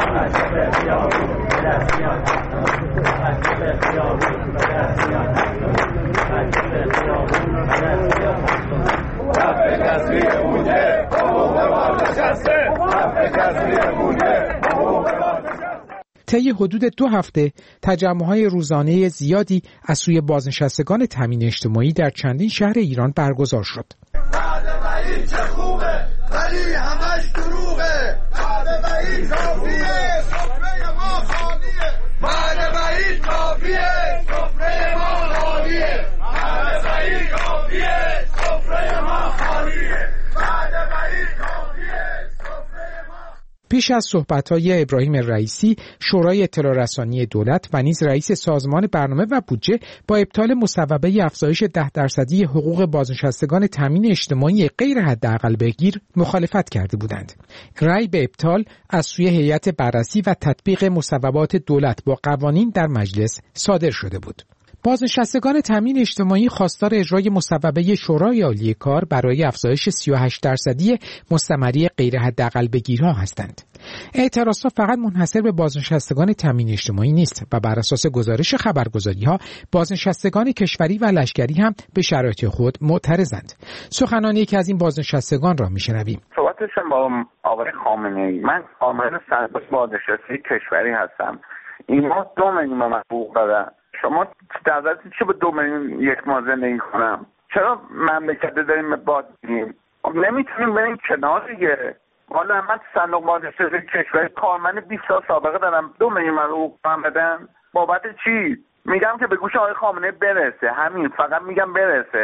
Speaker 16: طی حدود 2 هفته تجمع‌های روزانه زیادی از سوی بازنشستگان تامین اجتماعی در چندین شهر ایران برگزار شد. بعد بعید چه خوبه ولی همش دروغه. بعد بعید کافیه سفره ما خالیه. بعد بعید کافیه سفره ما خالیه. بعد بعید کافیه سفره ما خالیه. بعد بعید کافیه سفره ما. پیش از صحبت‌های ابراهیم رئیسی، شورای اطلاع رسانی دولت و نیز رئیس سازمان برنامه و بودجه با ابطال مصوبه افزایش 10% حقوق بازنشستگان تامین اجتماعی غیر حداقل بگیر مخالفت کرده بودند. رأی به ابطال از سوی هیئت بررسی و تطبیق مصوبات دولت با قوانین در مجلس صادر شده بود. بازنشستگان تامین اجتماعی خواستار اجرای مصوبه شورای عالی کار برای افزایش 38% مستمری غیر حداقل بگیرها هستند. اعتراضات فقط منحصر به بازنشستگان تامین اجتماعی نیست و بر اساس گزارش خبرگزاری‌ها بازنشستگان کشوری و لشکری هم به شرایط خود معترضند. سخنان یکی از این بازنشستگان را میشنویم.
Speaker 17: صحبتشم با آقای خامنه‌ای. من عامل سرباز بازنشسته کشوری هستم. این ماه 2 میلیون حقوق دادن. شما در ازاتی چه به 2 میلیون یک ماه زندگی کنم؟ چرا مملکت داریم باد میدیم؟ نمیتونیم بریم کنار دیگه. حالا من صندوق بازنشسته کشوری کارمند 20 سال سابقه دارم. 2 میلیون حقوق بدن بابت چی؟ میگم که به گوش آقای خامنه‌ای برسه. همین، فقط میگم برسه.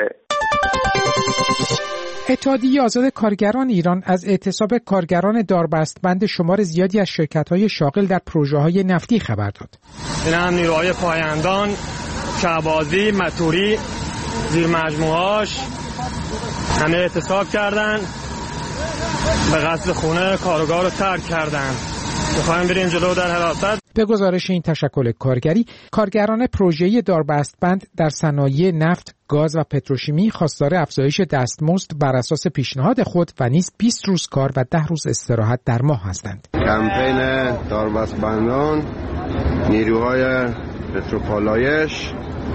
Speaker 16: اتحادیه آزاد کارگران ایران از اعتصاب کارگران داربستبند شمار زیادی از شرکت‌های شاغل در پروژه‌های نفتی خبر داد.
Speaker 18: این هم نیروهای پایندان، شهبازی، متوری، زیر مجموعهاش همه اعتصاب کردن، به قصد خونه کارگاه رو ترک کردن. می‌خوایم بریم جلو در حراست.
Speaker 16: به گزارش این تشکل کارگری، کارگران پروژه‌ای داربستبند در صنایع نفت، گاز و پتروشیمی خواستار افزایش دستمزد بر اساس پیشنهاد خود و نیز 20 روز کار و 10 روز استراحت در ماه هستند.
Speaker 19: کمپین داربستبندان، نیروهای پتروپالایش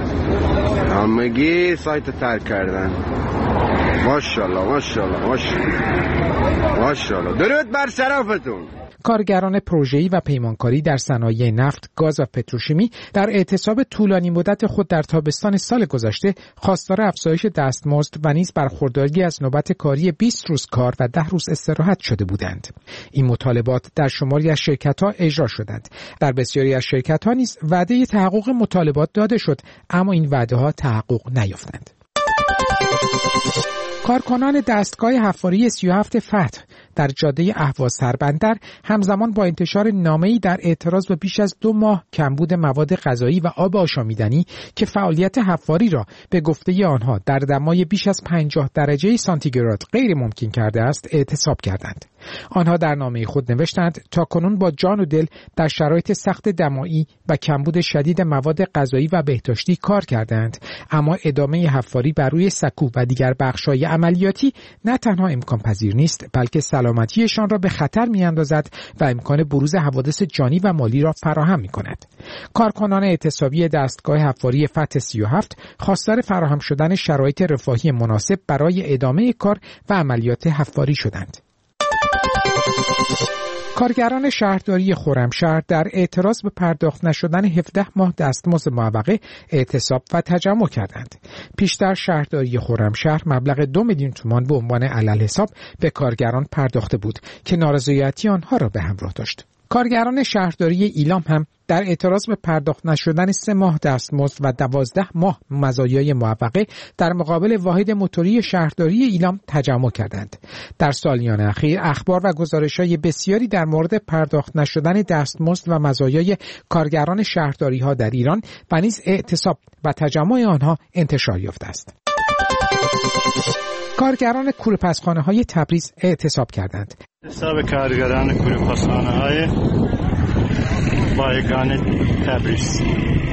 Speaker 19: همگی سایت ترک کردن. ماشاءالله ماشاءالله ماشاءالله. درود بر شرفتون.
Speaker 16: کارگران پروژه‌ای و پیمانکاری در صنایع نفت، گاز و پتروشیمی در اعتصاب طولانی مدت خود در تابستان سال گذشته خواستار افزایش دستمزد و نیز برخورداری از نوبت کاری 20 روز کار و 10 روز استراحت شده بودند. این مطالبات در شماری از شرکت‌ها اجرا شدند. در بسیاری از شرکت‌ها نیز وعده تحقق مطالبات داده شد، اما این وعده‌ها تحقق نیافتند. کارکنان دستگاه حفاری 37 فتح در جاده اهواز سربندر همزمان با انتشار نامه‌ای در اعتراض به بیش از 2 ماه کمبود مواد غذایی و آب آشامیدنی که فعالیت حفاری را به گفته آنها در دمای بیش از 50 درجه سانتیگراد غیر ممکن کرده است اعتصاب کردند. آنها در نامه خود نوشتند تا کنون با جان و دل در شرایط سخت دمایی و کمبود شدید مواد غذایی و بهداشتی کار کردند، اما ادامه حفاری بر روی سکو و دیگر بخش‌های عملیاتی نه تنها امکان پذیر نیست، بلکه سلامتیشان را به خطر می‌اندازد و امکان بروز حوادث جانی و مالی را فراهم می‌کند. کارکنان اعتصابی دستگاه حفاری فتح 37 خواستار فراهم شدن شرایط رفاهی مناسب برای ادامه کار و عملیات حفاری شدند. کارگران شهرداری خرمشهر در اعتراض به پرداخت نشدن 17 ماه دستمزد معوقه اعتصاب و تجمع کردند. پیشتر شهرداری خرمشهر مبلغ 2 میلیون تومان به عنوان عللحساب به کارگران پرداخته بود که نارضایتی آنها را به همراه داشت. کارگران شهرداری ایلام هم در اعتراض به پرداخت نشدن 3 ماه دستمزد و 12 ماه مزایای معوقه در مقابل واحد موتوری شهرداری ایلام تجمع کردند. در سالیان اخیر اخبار و گزارش‌های بسیاری در مورد پرداخت نشدن دستمزد و مزایای کارگران شهرداری‌ها در ایران و نیز اعتصاب و تجمع آنها انتشار یافته است. کارگران کوره‌پسخانه‌های تبریز اعتصاب کردند.
Speaker 18: حساب کارگران کوره‌پسخانه‌های بایگان تبریز،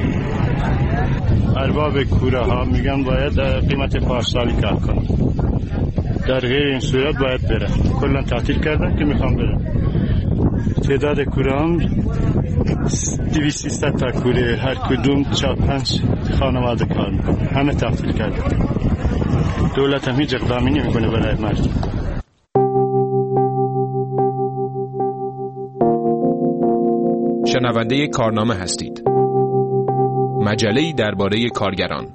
Speaker 18: ارباب کوره ها میگن باید قیمت پارسالی کار کنن، در غیر این صورت باید بره. کلا تعطیل کردن که میخوام بره. تعداد کوره هم 200 تا کوره، هر کدوم 4-5 خانواده کار میکنه، همه تعطیل کردن. دولت هم هیچ اقدامی نمیکنه برای مردم.
Speaker 20: شنونده کارنامه هستید. مجله‌ای درباره کارگران.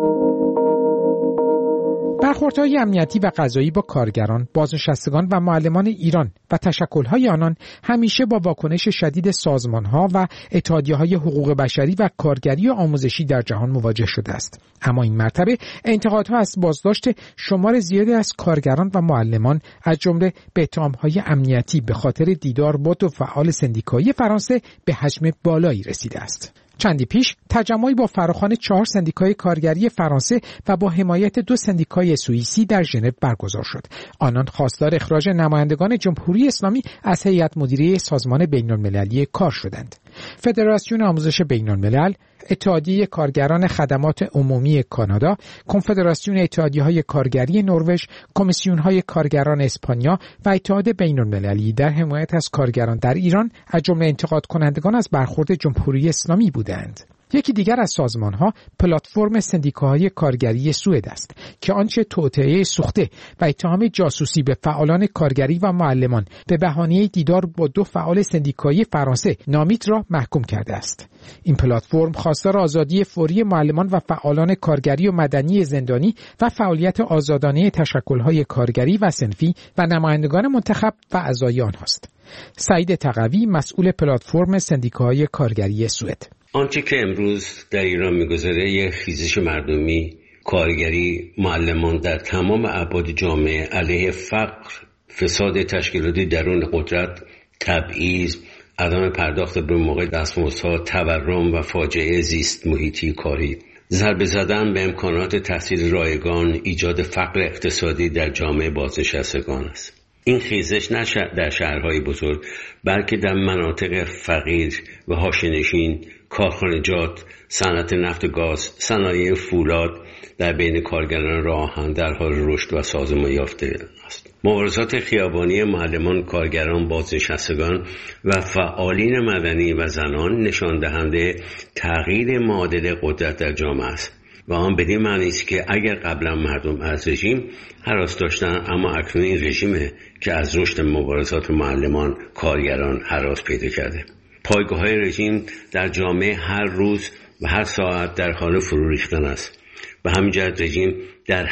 Speaker 16: برخوردهای امنیتی و قضایی با کارگران، بازنشستگان و معلمان ایران و تشکل‌های آنان همیشه با واکنش شدید سازمان‌ها و اتحادیه‌های حقوق بشری و کارگری و آموزشی در جهان مواجه شده است. اما این مرتبه انتقادها از بازداشت شمار زیادی از کارگران و معلمان از جمله به اتهام‌های امنیتی به خاطر دیدار با 2 فعال سندیکایی فرانسه به حجم بالایی رسیده است. چندی پیش تجمعی با فراخوان 4 سندیکای کارگری فرانسه و با حمایت 2 سندیکای سوئیسی در ژنو برگزار شد. آنان خواستار اخراج نمایندگان جمهوری اسلامی از هیئت مدیره سازمان بین‌المللی کار شدند. فدراسیون آموزش بین‌الملل، اتحادیه کارگران خدمات عمومی کانادا، کنفدراسیون اتحادیه‌های کارگری نروژ، کمیسیون‌های کارگران اسپانیا و اتحاد بین‌المللی در حمایت از کارگران در ایران از جمله انتقاد کنندگان از برخورد جمهوری اسلامی بودند. یکی دیگر از سازمان‌ها پلتفرم سندیکاهای کارگری سوئد است که آنچه توطئه سوخته و اتهام جاسوسی به فعالان کارگری و معلمان به بهانه دیدار با 2 فعال سندیکایی فرانسه نامید را محکوم کرده است. این پلتفرم خواستار آزادی فوری معلمان و فعالان کارگری و مدنی زندانی و فعالیت آزادانه تشکل‌های کارگری و صنفی و نمایندگان منتخب و اعضای آنهاست. سعید تقوی، مسئول پلتفرم سندیکاهای کارگری سوئد:
Speaker 21: آنچه که امروز در ایران می‌گذره یک خیزش مردمی، کارگری، معلمان در تمام ابعاد جامعه علیه فقر، فساد تشکیلاتی درون قدرت، تبعیض، عدم پرداخت به موقع دستمزدها، تورم و فاجعه زیست محیطی کاری، ضربه زدن به امکانات تحصیل رایگان، ایجاد فقر اقتصادی در جامعه بازنشستگان است. این خیزش نه در شهرهای بزرگ بلکه در مناطق فقیر و حاشیه‌نشین، کارخانجات، صنعت نفت و گاز، صنایع فولاد در بین کارگران راه آهن در حال رشد و سازمان یافته است. مبارزات خیابانی معلمان، کارگران، بازنشستگان و فعالین مدنی و زنان نشان دهنده تغییر معادله قدرت در جامعه است و آن بدین معنی است که اگر قبلا مردم از رژیم هراس داشتند، اما اکنون این رژیمه که از رشد مبارزات معلمان، کارگران هراس پیدا کرده. پایگاه‌های رژیم در جامعه هر روز و هر ساعت در حال فرو ریختن است. به همین جهت رژیم در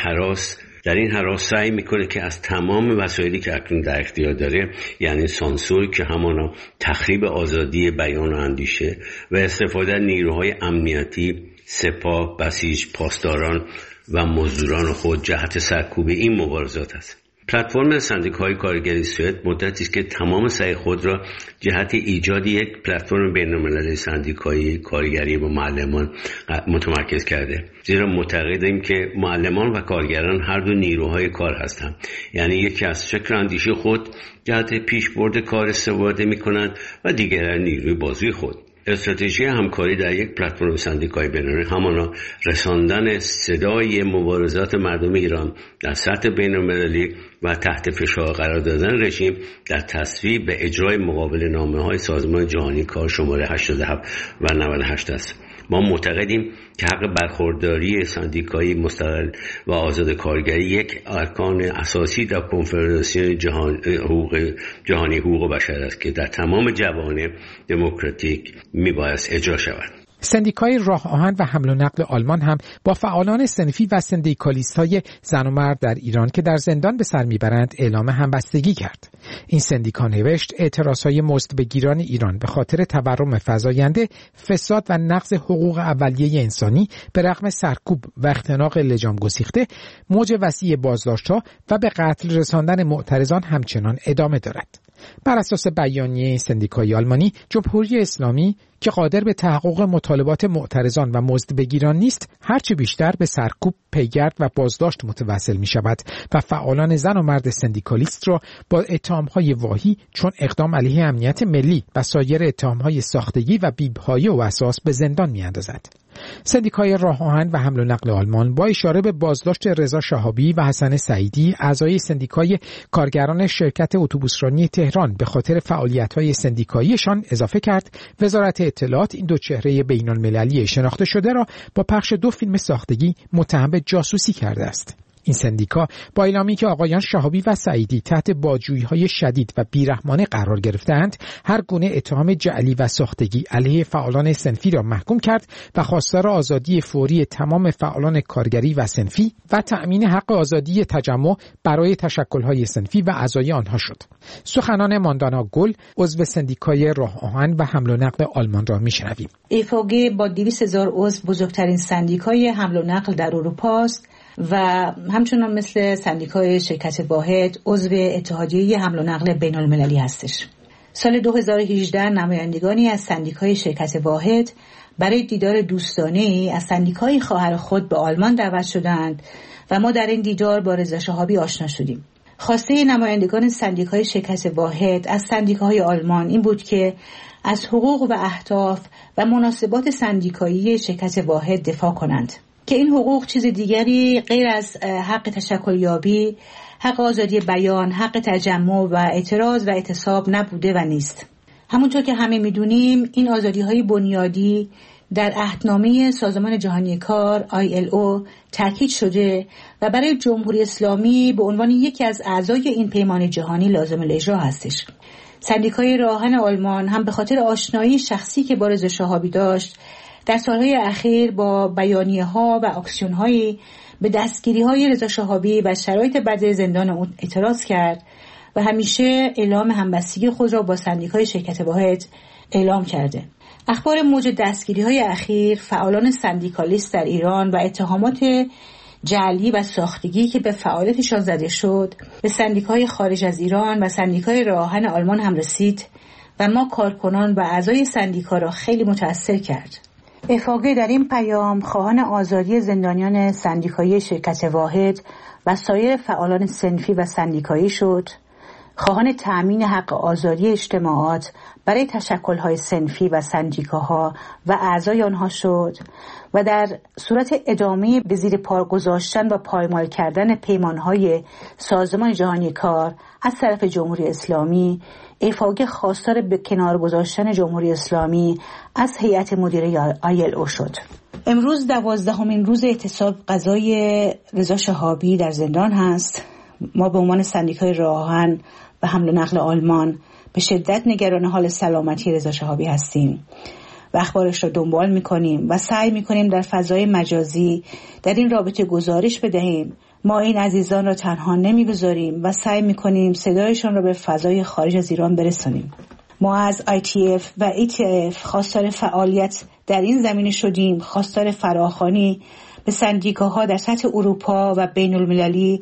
Speaker 21: این هراس سعی میکنه که از تمام وسایلی که اکنون در اختیار داره، یعنی سانسور که همانا تخریب آزادی بیان و اندیشه و استفاده از نیروهای امنیتی، سپاه، بسیج، پاسداران و مزدوران خود جهت سرکوب این مبارزات است. پلتفرم سندیکاهای کارگری سوئد مدتی است که تمام سعی خود را جهت ایجاد یک پلتفرم بین‌المللی سندیکایی کارگری با معلمان متمرکز کرده، زیرا معتقدیم که معلمان و کارگران هر دو نیروهای کار هستند، یعنی یکی از فکر اندیشه خود جهت پیشبرد کار استفاده می‌کنند و دیگر نیروی بازوی خود. استراتژی همکاری در یک پلتفرم سندیکایی بین‌المللی همانا رساندن صدای مبارزات مردم ایران در سطح بین‌المللی و تحت فشار قرار دادن رژیم در تصویب به اجرای مقابل نامه‌های سازمان جهانی کار شماره 87 و 98 است. ما معتقدیم که حق برخورداری سندیکایی مستقل و آزاد کارگری یک ارکان اساسی در کنفدراسیون جهانی حقوق بشر است که در تمام جوامع دموکراتیک میبایست اجرا شود.
Speaker 16: سندیکای راه آهن و حمل و نقل آلمان هم با فعالان صنفی و سندیکالیست‌های زن و مرد در ایران که در زندان به سر میبرند اعلام همبستگی کرد. این سندیکا نوشت اعتراضهای مزدبگیران ایران به خاطر تورم فزاینده، فساد و نقض حقوق اولیه انسانی به رغم سرکوب و اختناق لجام گسیخته، موج وسیع بازداشت‌ها و به قتل رساندن معترضان همچنان ادامه دارد. بر اساس بیانیه سندیکای آلمانی، جمهوری اسلامی که قادر به تحقق مطالبات معترضان و مزدبگیران نیست، هرچه بیشتر به سرکوب، پیگرد و بازداشت متوسل می شود و فعالان زن و مرد سندیکالیست را با اتهام‌های واهی چون اقدام علیه امنیت ملی و سایر اتهام‌های ساختگی و بی‌پایه و اساس به زندان می‌اندازد. سندیکای راه آهن و حمل و نقل آلمان با اشاره به بازداشت رضا شهابی و حسن سعیدی، اعضای سندیکای کارگران شرکت اتوبوسرانی تهران، به خاطر فعالیت‌های سندیکاییشان اضافه کرد وزارت اطلاعات این دو چهره بین‌المللی شناخته شده را با پخش 2 فیلم ساختگی متهم به جاسوسی کرده است. این سندیکا با اعلامی که آقایان شهابی و سعیدی تحت بازجویی‌های شدید و بیرحمانه قرار گرفتند، هر گونه اتهام جعلی و ساختگی علیه فعالان صنفی را محکوم کرد و خواستار آزادی فوری تمام فعالان کارگری و صنفی و تأمین حق آزادی تجمع برای تشکل‌های صنفی و اعضای آنها شد. سخنان ماندانا گل، عضو سندیکای راه آهن و حمل و نقل آلمان را می‌شنویم.
Speaker 3: ایفاگه با 200,000 عضو بزرگترین سندیکای حمل و نقل در اروپا است و همچنان مثل سندیکای شرکت واحد عضو اتحادیه حمل و نقل بین المللی هستش. سال 2018 نمایندگانی از سندیکای شرکت واحد برای دیدار دوستانه‌ای از سندیکای خواهر خود به آلمان دعوت شدند و ما در این دیدار با رضا شهابی آشنا شدیم. خواسته نمایندگان سندیکای شرکت واحد از سندیکاهای آلمان این بود که از حقوق و اهداف و مناسبات سندیکایی شرکت واحد دفاع کنند که این حقوق چیز دیگری غیر از حق تشکل یابی، حق آزادی بیان، حق تجمع و اعتراض و اعتصاب نبوده و نیست. همونطور که همه میدونیم این آزادی‌های بنیادی در عهدنامه سازمان جهانی کار ILO تاکید شده و برای جمهوری اسلامی به عنوان یکی از اعضای این پیمان جهانی لازم الاجرا هستش. سندیکای راه آهن آلمان هم به خاطر آشنایی شخصی که با رضا شهابی داشت در سالهای اخیر با بیانیه‌ها و اکسیون‌هایی به دستگیری‌های رضا شهابی و شرایط بد زندان او اعتراض کرد و همیشه اعلام همبستگی خود را با سندیکای شرکت واحد اعلام کرده. اخبار موج دستگیری‌های اخیر فعالان سندیکالیست در ایران و اتهامات جعلی و ساختگی که به فعالیتشان زده شد به سندیکای خارج از ایران و سندیکای راه آهن آلمان هم رسید و ما کارکنان و اعضای سندیکا را خیلی متأثر کرد. افاقه در این پیام خواهان آزادی زندانیان سندیکایی شرکت واحد و سایر فعالان صنفی و سندیکایی شد، خواهان تأمین حق آزادی اجتماعات برای تشکل‌های صنفی و سندیکاها و اعضای آنها شد و در صورت ادامه به زیر پا گذاشتن و پایمال کردن پیمان‌های سازمان جهانی کار از طرف جمهوری اسلامی، افاقه خواستار به کنار گذاشتن جمهوری اسلامی از هیئت مدیره ILO شد. امروز 12مین روز اعتصاب قضای رضا شهابی در زندان هست. ما به عنوان سندیکای راه آهن و حمل و نقل آلمان به شدت نگران حال سلامتی رضا شهابی هستیم و اخبارش را دنبال می‌کنیم و سعی می‌کنیم در فضای مجازی در این رابطه گزارش بدهیم. ما این عزیزان را تنها نمی‌گذاریم و سعی می‌کنیم صدایشان را به فضای خارج از ایران برسانیم. ما از ITF و ETF خواستار فعالیت در این زمینه شدیم، خواستار فراخوانی به سندیکاها در سطح اروپا و بین المللی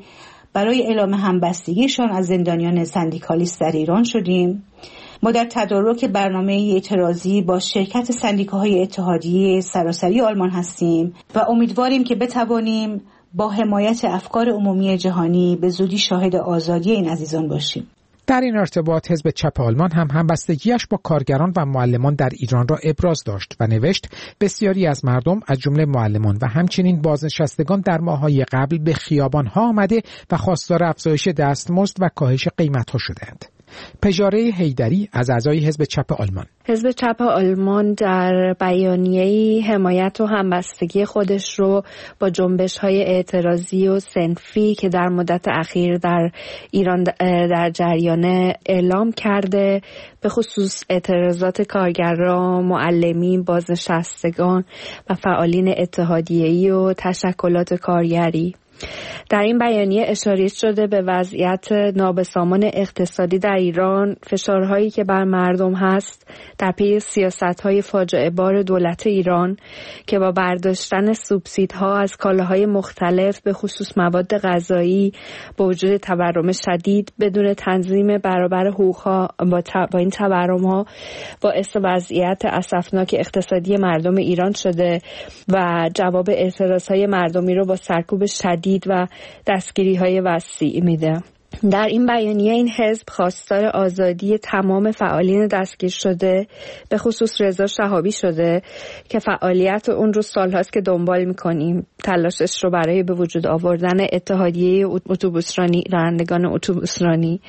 Speaker 3: برای اعلام همبستگیشان از زندانیان سندیکالیست در ایران شدیم. ما در تدارک برنامه اعتراضی با شرکت سندیکاهای اتحادیه سراسری آلمان هستیم و امیدواریم که بتوانیم با حمایت افکار عمومی جهانی به زودی شاهد آزادی این عزیزان باشیم.
Speaker 16: در این ارتباط حزب چپ آلمان هم همبستگیش با کارگران و معلمان در ایران را ابراز داشت و نوشت بسیاری از مردم از جمله معلمان و همچنین بازنشستگان در ماه‌های قبل به خیابان‌ها آمده و خواستار افزایش دستمزد و کاهش قیمت‌ها شدند. پژاره حیدری از اعضای حزب چپ آلمان:
Speaker 8: حزب چپ آلمان در بیانیه‌ای حمایت و همبستگی خودش رو با جنبش‌های اعتراضی و صنفی که در مدت اخیر در ایران در جریان اعلام کرده، به خصوص اعتراضات کارگران، معلمین، بازنشستگان و فعالین اتحادیه‌ای و تشکلات کارگری. در این بیانیه اشاره شده به وضعیت نابسامان اقتصادی در ایران، فشارهایی که بر مردم هست در پی سیاست‌های فاجعه بار دولت ایران که با برداشتن سوبسیدها از کالاهای مختلف به خصوص مواد غذایی با وجود تورم شدید بدون تنظیم برابر حقوق‌ها با این تورم‌ها باعث وضعیت اسفناک اقتصادی مردم ایران شده و جواب اعتراض‌های مردمی رو با سرکوب شدید و دستگیری‌های وسیع میده. در این بیانیه این حزب خواستار آزادی تمام فعالین دستگیر شده، به خصوص رضا شهابی شده که فعالیت اون رو سالهاست که دنبال میکنیم، تلاشش رو برای به وجود آوردن اتحادیه اتوبوسرانی، رانندگان اتوبوسرانی،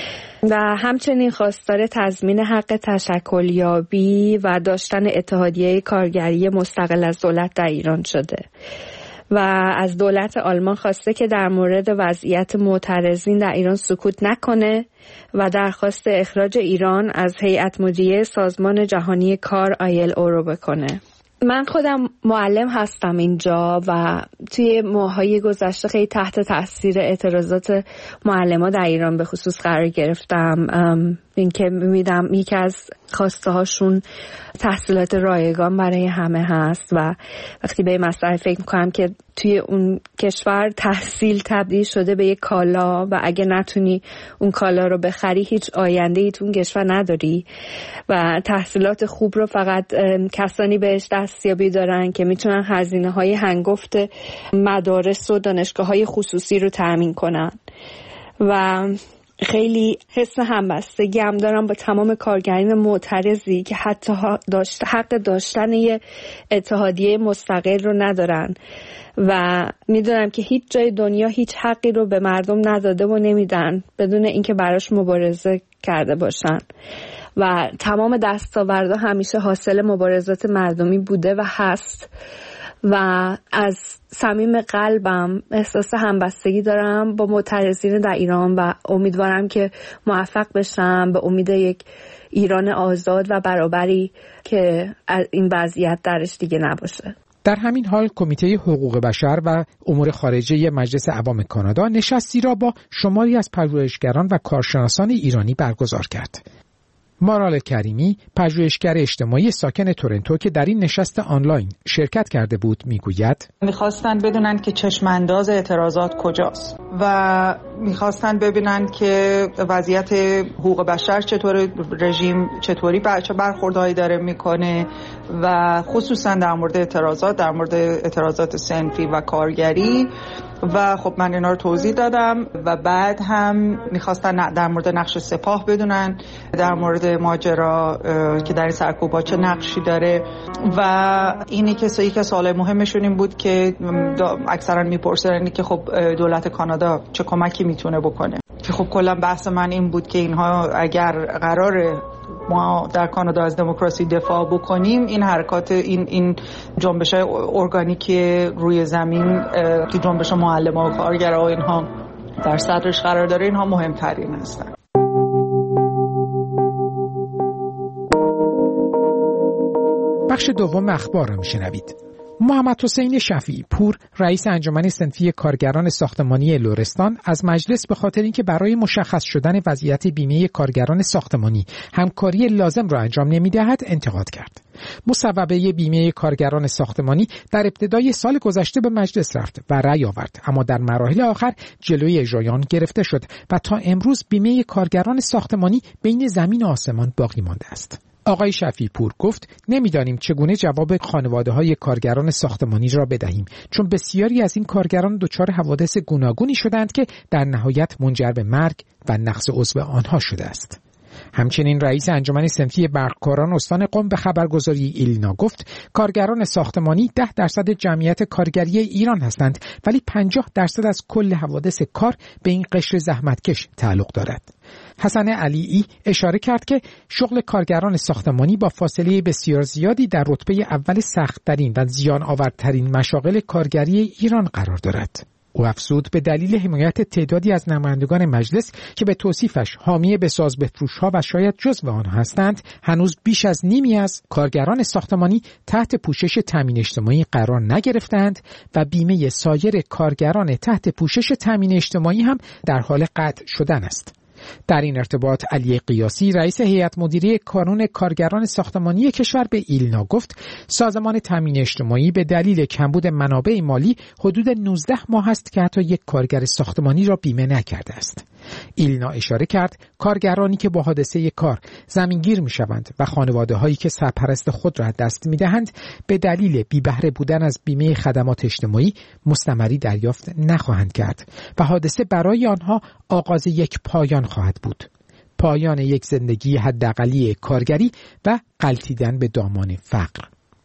Speaker 8: و همچنین خواستار تضمین حق تشکلیابی و داشتن اتحادیه کارگری مستقل از دولت در ایران شده و از دولت آلمان خواسته که در مورد وضعیت معترضین در ایران سکوت نکنه و درخواست اخراج ایران از هیئت مدیره سازمان جهانی کار ILO رو بکنه. من خودم معلم هستم اینجا و توی ماه‌های گذشته خیلی تحت تاثیر اعتراضات معلم‌ها در ایران به خصوص قرار گرفتم. این که می‌بینم یکی از خواسته هاشون تحصیلات رایگان برای همه هست و وقتی به این مسئله فکر می‌کنم که توی اون کشور تحصیل تبدیل شده به یک کالا و اگه نتونی اون کالا رو بخری هیچ آینده‌ای تو اون کشور نداری و تحصیلات خوب رو فقط کسانی بهش دستیابی دارن که میتونن هزینه‌های هنگفت مدارس و دانشگاه‌های خصوصی رو تأمین کنن و خیلی حس همبستگی هم دارم با تمام کارگرین معترضی که حتی حق داشتن یه اتحادیه مستقل رو ندارن و میدونم که هیچ جای دنیا هیچ حقی رو به مردم نداده و نمیدن بدون اینکه براش مبارزه کرده باشن و تمام دستاوردها همیشه حاصل مبارزات مردمی بوده و هست و از صمیم قلبم احساس همبستگی دارم با معترضین در ایران و امیدوارم که موفق بشم به امید یک ایران آزاد و برابری که این وضعیت درش دیگه نباشه.
Speaker 16: در همین حال کمیته حقوق بشر و امور خارجه مجلس عوام کانادا نشستی را با شماری از پژوهشگران و کارشناسان ایرانی برگزار کرد. مارال کریمی، پژوهشگر اجتماعی ساکن تورنتو که در این نشست آنلاین شرکت کرده بود، میگوید
Speaker 22: میخواستن بدونن که چشمانداز اعتراضات کجاست و میخواستن ببینن که وضعیت حقوق بشر چطور، رژیم چطوری چه برخوردهایی داره میکنه و خصوصا در مورد اعتراضات صنفی و کارگری و خب من اینا رو توضیح دادم و بعد هم میخواستن در مورد نقش سپاه بدونن، در مورد ماجرا که در این سرکوب‌ها چه نقشی داره و اینی که یکی از سوالای مهمشون این بود که اکثرا میپرسن که خب دولت کانادا چه کمکی میتونه بکنه، که خب کلا بحث من این بود که اینها اگر قراره ما در کانادا از دموکراسی دفاع بکنیم، این حرکات این جنبش‌های ارگانیک روی زمین که جنبش معلم‌ها و کارگرها و اینها در صدرش قرار داره، اینها مهمترین هستن.
Speaker 16: بخش دوم اخبار را میشنوید. محمد حسین شفیعی پور رئیس انجمن صنفی کارگران ساختمانی لرستان از مجلس به خاطر اینکه برای مشخص شدن وضعیت بیمه کارگران ساختمانی همکاری لازم را انجام نمی‌دهد انتقاد کرد. مصوبه بیمه کارگران ساختمانی در ابتدای سال گذشته به مجلس رفت و رأی آورد، اما در مراحل آخر جلوی اجرای گرفته شد و تا امروز بیمه کارگران ساختمانی بین زمین و آسمان باقی مانده است. آقای شفیعی پور گفت نمیدانیم چگونه جواب خانواده‌های کارگران ساختمانی را بدهیم، چون بسیاری از این کارگران دچار حوادث گوناگونی شدند که در نهایت منجر به مرگ و نقص عضو آنها شده است. همچنین رئیس انجمن صنفی برقکاران استان قم به خبرگزاری ایلنا گفت کارگران ساختمانی 10% جمعیت کارگری ایران هستند، ولی 50% از کل حوادث کار به این قشر زحمتکش تعلق دارد. حسن علیعی اشاره کرد که شغل کارگران ساختمانی با فاصله بسیار زیادی در رتبه اول سخت‌ترین و زیان آورترین مشاغل کارگری ایران قرار دارد. او افزود به دلیل حمایت تعدادی از نمایندگان مجلس که به توصیفش حامی بساز بفروش‌ها و شاید جزو آنها هستند، هنوز بیش از نیمی از کارگران ساختمانی تحت پوشش تامین اجتماعی قرار نگرفتند و بیمه سایر کارگران تحت پوشش تامین اجتماعی هم در حال قطع شدن است. در این ارتباط علی قیاسی رئیس هیئت مدیره کانون کارگران ساختمانی کشور به ایلنا گفت سازمان تامین اجتماعی به دلیل کمبود منابع مالی حدود 19 ماه است که حتی یک کارگر ساختمانی را بیمه نکرده است. ایلنا اشاره کرد کارگرانی که با حادثه کار زمینگیر می‌شوند و خانواده‌هایی که سرپرست خود را از دست می‌دهند به دلیل بی بهره بودن از بیمه خدمات اجتماعی مستمری دریافت نخواهند کرد و حادثه برای آنها آغاز یک پایان خواهد بود، پایان یک زندگی حداقلی کارگری و غلتیدن به دامان فقر.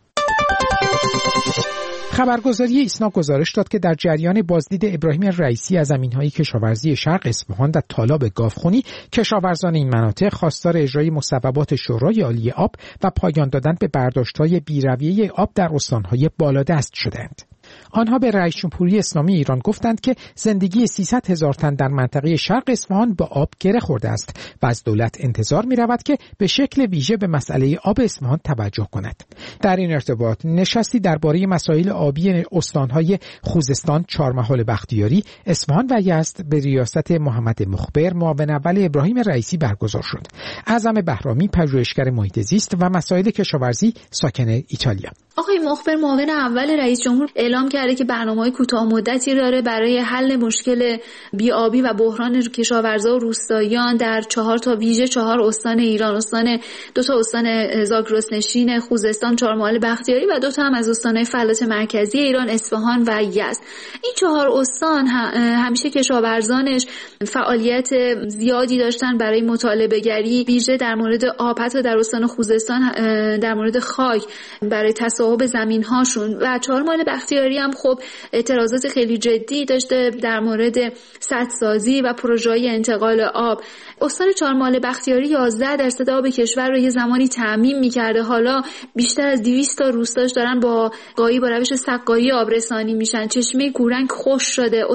Speaker 16: خبرگزاری ایسنا گزارش داد که در جریان بازدید ابراهیم رئیسی از زمین‌های کشاورزی شرق اصفهان در تالاب گاوخونی، کشاورزان این مناطق خواستار اجرای مصوبات شورای عالی آب و پایان دادن به برداشت‌های بی‌رویه آب در استان‌های بالادست شدند. آنها به رئیس جمهوری اسلامی ایران گفتند که زندگی 300,000 تن در منطقه شرق اصفهان با آب گره خورده است و از دولت انتظار می رود که به شکل ویژه به مسئله آب اصفهان توجه کند. در این ارتباط نشستی درباره مسائل آبی استانهای خوزستان، چهارمحال بختیاری، اصفهان و یزد به ریاست محمد مخبر معاون اول ابراهیم رئیسی برگزار شد. اعظم بهرامی پژوهشگر محیط زیست و مسائل کشاورزی ساکن ایتالیا.
Speaker 4: آقای مخبر معاون اول رئیس جمهور اعلام کرده که برنامه‌های کوتاه مدتی داره برای حل مشکل بی‌آبی و بحران کشاورزا و روستاییان در 4 استان ایران، دو تا استان زاگرسنشین خوزستان، چهارمحال بختیاری و 2 تا هم از استان‌های فلات مرکزی ایران، اصفهان و یزد. این 4 استان همیشه کشاورزانش فعالیت زیادی داشتن برای مطالبه گری، ویژه در مورد آب. حتی در استان خوزستان در مورد خاک برای تصاحب زمین‌هاشون و چهارمحال بختیاری هم خب اعتراضات خیلی جدی داشته در مورد سدسازی و پروژه‌های انتقال آب. استان چهارمحال بختیاری 11% آب کشور رو یه زمانی تامین می‌کرده، حالا بیشتر از 200 تا روستاش دارن با روش سقایی آبرسانی میشن. چشمه گورنگ خشک شده.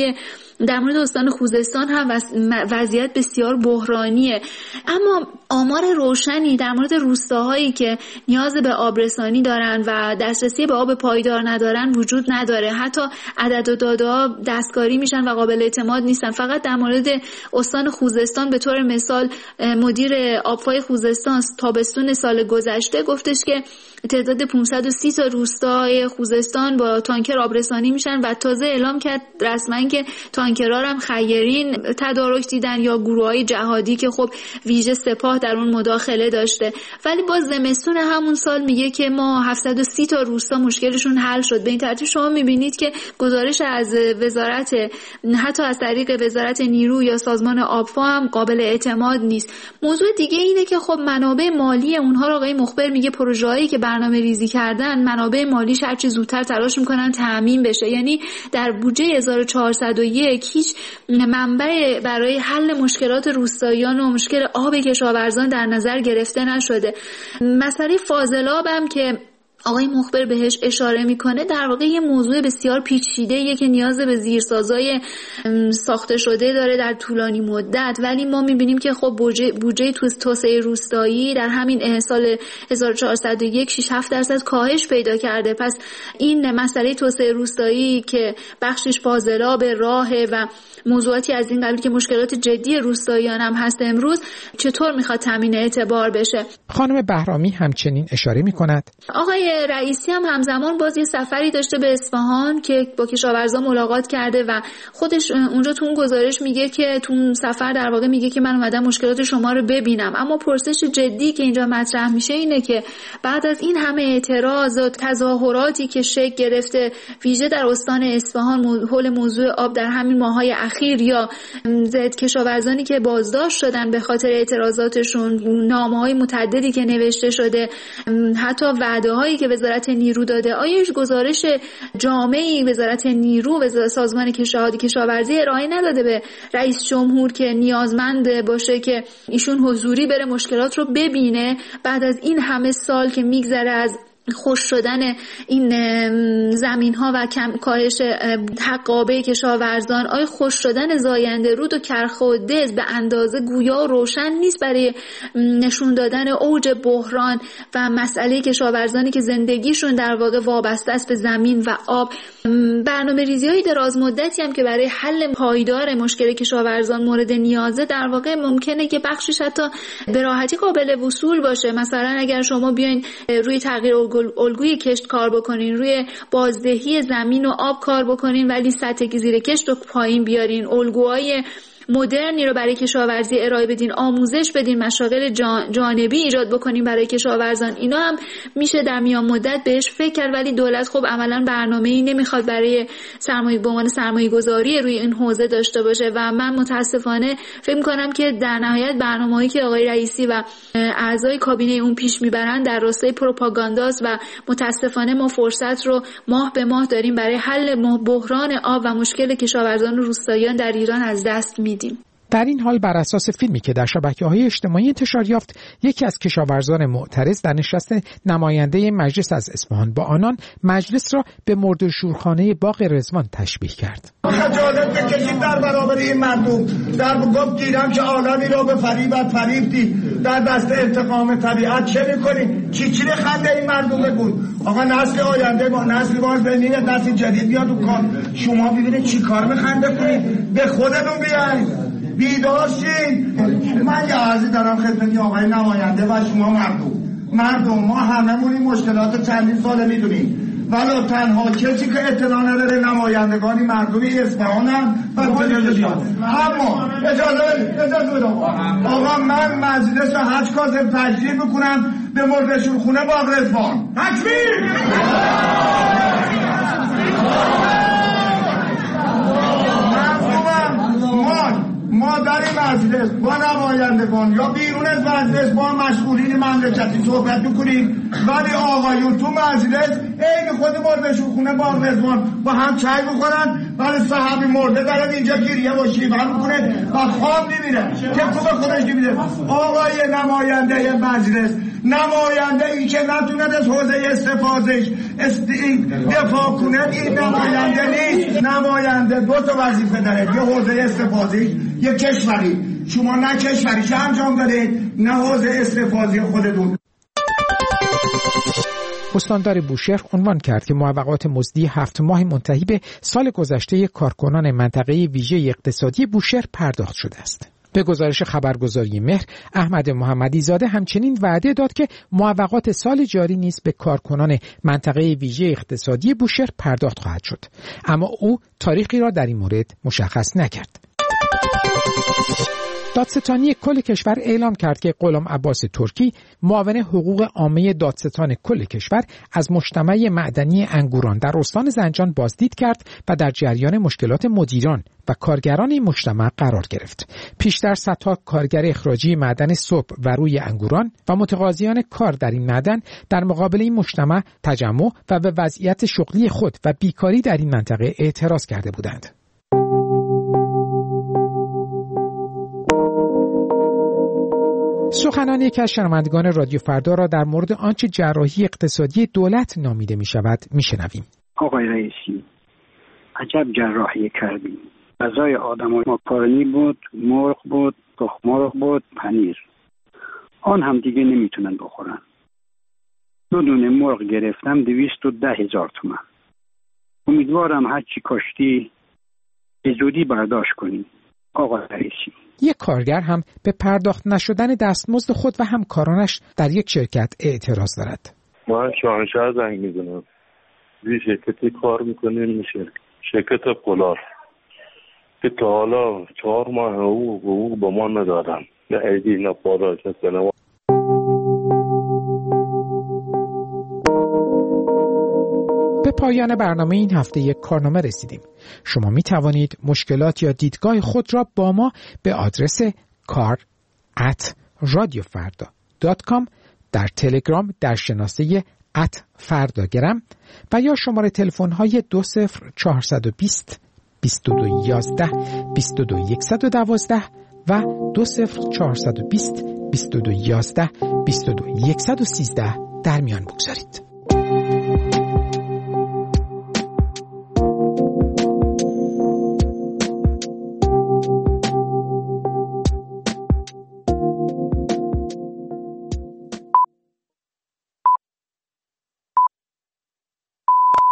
Speaker 4: در مورد استان خوزستان هم وضعیت بسیار بحرانیه. اما آمار روشنی در مورد روستاهایی که نیاز به آبرسانی دارن و دسترسی به آب پایدار ندارن وجود نداره. حتی عدد و داده‌ها دستکاری میشن و قابل اعتماد نیستن. فقط در مورد استان خوزستان به طور مثال مدیر آبفای خوزستان تابستون سال گذشته گفتش که تعداد 530 تا روستای خوزستان با تانکر آبرسانی میشن و تازه اعلام کرد رسما که تانکرها هم خیرین تدارک دیدن یا گروه‌های جهادی که خب ویژه سپاه در اون مداخله داشته. ولی باز زمستون همون سال میگه که ما 730 تا روستا مشکلشون حل شد. به این ترتیب شما میبینید که گزارش از وزارت حتی از طریق وزارت نیرو یا سازمان آبفا هم قابل اعتماد نیست. موضوع دیگه اینه که خب منابع مالی اونها رو آقای مخبر میگه پروژه‌هایی که برنامه ریزی کردن منابع مالیش هر چه زودتر تلاش میکنن تامین بشه. یعنی در بودجه 1401 هیچ منبع برای حل مشکلات روستاییان و مشکل آب کشاورزان در نظر گرفته نشده. مسئله فاضلاب هم که آقای مخبر بهش اشاره میکنه در واقع یه موضوع بسیار پیچیده‌ایه که نیاز به زیرسازای ساخته شده داره در طولانی مدت، ولی ما میبینیم که خب بودجه توسعه روستایی در همین سال 1401 6-7% کاهش پیدا کرده. پس این مسئله توسعه روستایی که بخشش فاضلاب راه و موضوعاتی از این قبیل که مشکلات جدی روستاییان هم هست امروز چطور میخواد تامین اعتبار بشه؟
Speaker 16: خانم بهرامی همچنین اشاره میکند
Speaker 4: آقای رئیسی هم همزمان باز یه سفری داشته به اصفهان که با کشاورزا ملاقات کرده و خودش اونجا تو اون گزارش میگه که تو سفر در واقع میگه که من اومدم مشکلات شما رو ببینم. اما پرسش جدی که اینجا مطرح میشه اینه که بعد از این همه اعتراض و تظاهراتی که شکل گرفته ویژه در استان اصفهان حول موضوع آب در همین ماه‌های اخیر یا کشاورزانی که بازداشت شدن به خاطر اعتراضاتشون، نامه‌های متعددی که نوشته شده، حتی وعده‌هایی که وزارت نیرو داده، آیا گزارش جامعی وزارت نیرو و سازمان کشاورزی ارائه نداده به رئیس جمهور که نیازمند باشه که ایشون حضوری بره مشکلات رو ببینه بعد از این همه سال که میگذره از خوش شدن این زمین ها و کاهش حقابه کشاورزان؟ آیا خوش شدن زاینده رود و کرخ و دز به اندازه گویا و روشن نیست برای نشون دادن اوج بحران و مسئله کشاورزانی که زندگیشون در واقع وابسته است به زمین و آب؟ برنامه‌ریزی های دراز مدتی هم که برای حل پایدار مشکل کشاورزان مورد نیازه در واقع ممکنه که بخشش حتی به راحتی قابل وصول باشه. مثلا اگر شما بیاین روی تغییر الگوی کشت کار بکنین، روی بازدهی زمین و آب کار بکنین ولی سطح زیر کشت رو پایین بیارین، الگوهای مدرنی رو برای کشاورزی ارائه بدین، آموزش بدین، مشاغل جانبی ایجاد بکنین برای کشاورزان، اینا هم میشه در میان مدت بهش فکر کرد. ولی دولت خب عملاً برنامه‌ای نمیخواد برای سرمایه‌گذاری روی این حوزه داشته باشه و من متاسفانه فکر می‌کنم که در نهایت برنامه‌ای که آقای رئیسی و اعضای کابینه اون پیش میبرن در راستای پروپاگانداست و متاسفانه ما فرصت رو ماه به ماه داریم برای حل بحران آب و مشکل کشاورزان و روستاییان در ایران از دست میدیم.
Speaker 16: در این حال بر اساس فیلمی که در شبکه‌های اجتماعی انتشار یافت، یکی از کشاورزان معترض در نشست نماینده مجلس از اصفهان با آنان مجلس را به مرده‌شورخانه باغ رضوان تشبیه کرد.
Speaker 5: خجالت بکشید در برابر این مردم. در گفت گیرم که عالمی را به فریبتی در دست انتقام طبیعت چه می‌کنی؟ چی خنده این مردم بود. آقا نسل آینده با نسل باز ببینید نسل جدید بیاد و کار. شما ببینید چی کار می‌خنده کنید. به خودتون بیاین. بیدار شین. من یه عرضی دارم خدمت آقای نماینده و شما مردم ما هممون این مشکلات چندین ساله میدونیم، ولی تنها کسی که اطلاع نداره نمایندگانی مردمی اصفهان هم و تلویزیون. اما اجازه بده آقا من مجلس رو حج کاظم تجدید میکنم به مرده‌شورخانه باغ رضوان. تکبیر! ما در این مجلس با نمایندگان یا بیرون از مجلس با مسئولین مملکتی صحبت میکنیم، ولی آقایون تو مجلس عین خود مرده‌شورخانه باغ رضوان با هم چای میخورن، ولی صاحب مرده داره اینجا گریه و شیون میکنه و خواب نمیره که خوب خودش نمیره. آقای نماینده مجلس، نماینده ای که نتونه از حوزه استفادهش دفاع کنه، این نماینده نیست. نماینده دو تا وظیفه داره، یه حوزه استفادهش، یه کشوری. شما نه کشوریش انجام دارید نه حوزه استفاده خودتون.
Speaker 16: استاندار بوشهر عنوان کرد که موافقات مزدی 7 ماه منتهی به سال گذشته کارکنان منطقه ویژه اقتصادی بوشهر پرداخت شده است. به گزارش خبرگزاری مهر، احمد محمدی زاده همچنین وعده داد که موافقات سال جاری نیز به کارکنان منطقه ویژه اقتصادی بوشهر پرداخت خواهد شد، اما او تاریخی را در این مورد مشخص نکرد. دادستانی کل کشور اعلام کرد که غلام عباس ترکی، معاون حقوق عامه دادستان کل کشور، از مجتمع معدنی انگوران در استان زنجان بازدید کرد و در جریان مشکلات مدیران و کارگران این مجتمع قرار گرفت. پیشتر صدها کارگر اخراجی معدن صبح و روی انگوران و متقاضیان کار در این معدن در مقابل این مجتمع تجمع و به وضعیت شغلی خود و بیکاری در این منطقه اعتراض کرده بودند. سخنان یکی از شنوندگان رادیو فردا را در مورد آنچه جراحی اقتصادی دولت نامیده می شود می شنویم.
Speaker 7: آقای رئیسی، عجب جراحی کردیم. غذای آدم ماکارونی بود، مرغ بود، تخم مرغ بود، پنیر. آن هم دیگه نمیتونن بخورن. 2 دونه مرغ گرفتم 210,000 تومان. امیدوارم هرچی کاشتی به زودی برداشت کنی. آقای رئیسی،
Speaker 16: یک کارگر هم به پرداخت نشدن دستمزد خود و همکارانش در یک شرکت اعتراض دارد.
Speaker 9: من شاهنشاه زنگ میزنم. یه شرکتی کار میکنیم، شرکت پولار که تا حالا 4 ماه حقوق با ما ندارن، نه ایدی نه پاداش نه سنوات.
Speaker 16: به پایان برنامه این هفته یک کارنامه رسیدیم. شما می توانید مشکلات یا دیدگاه خود را با ما به آدرس kar@radiofarda.com در تلگرام در شناسه @فرداگرم و یا شماره تلفن های 20420 2211 22112 و 20420 2211 22113 در میان بگذارید.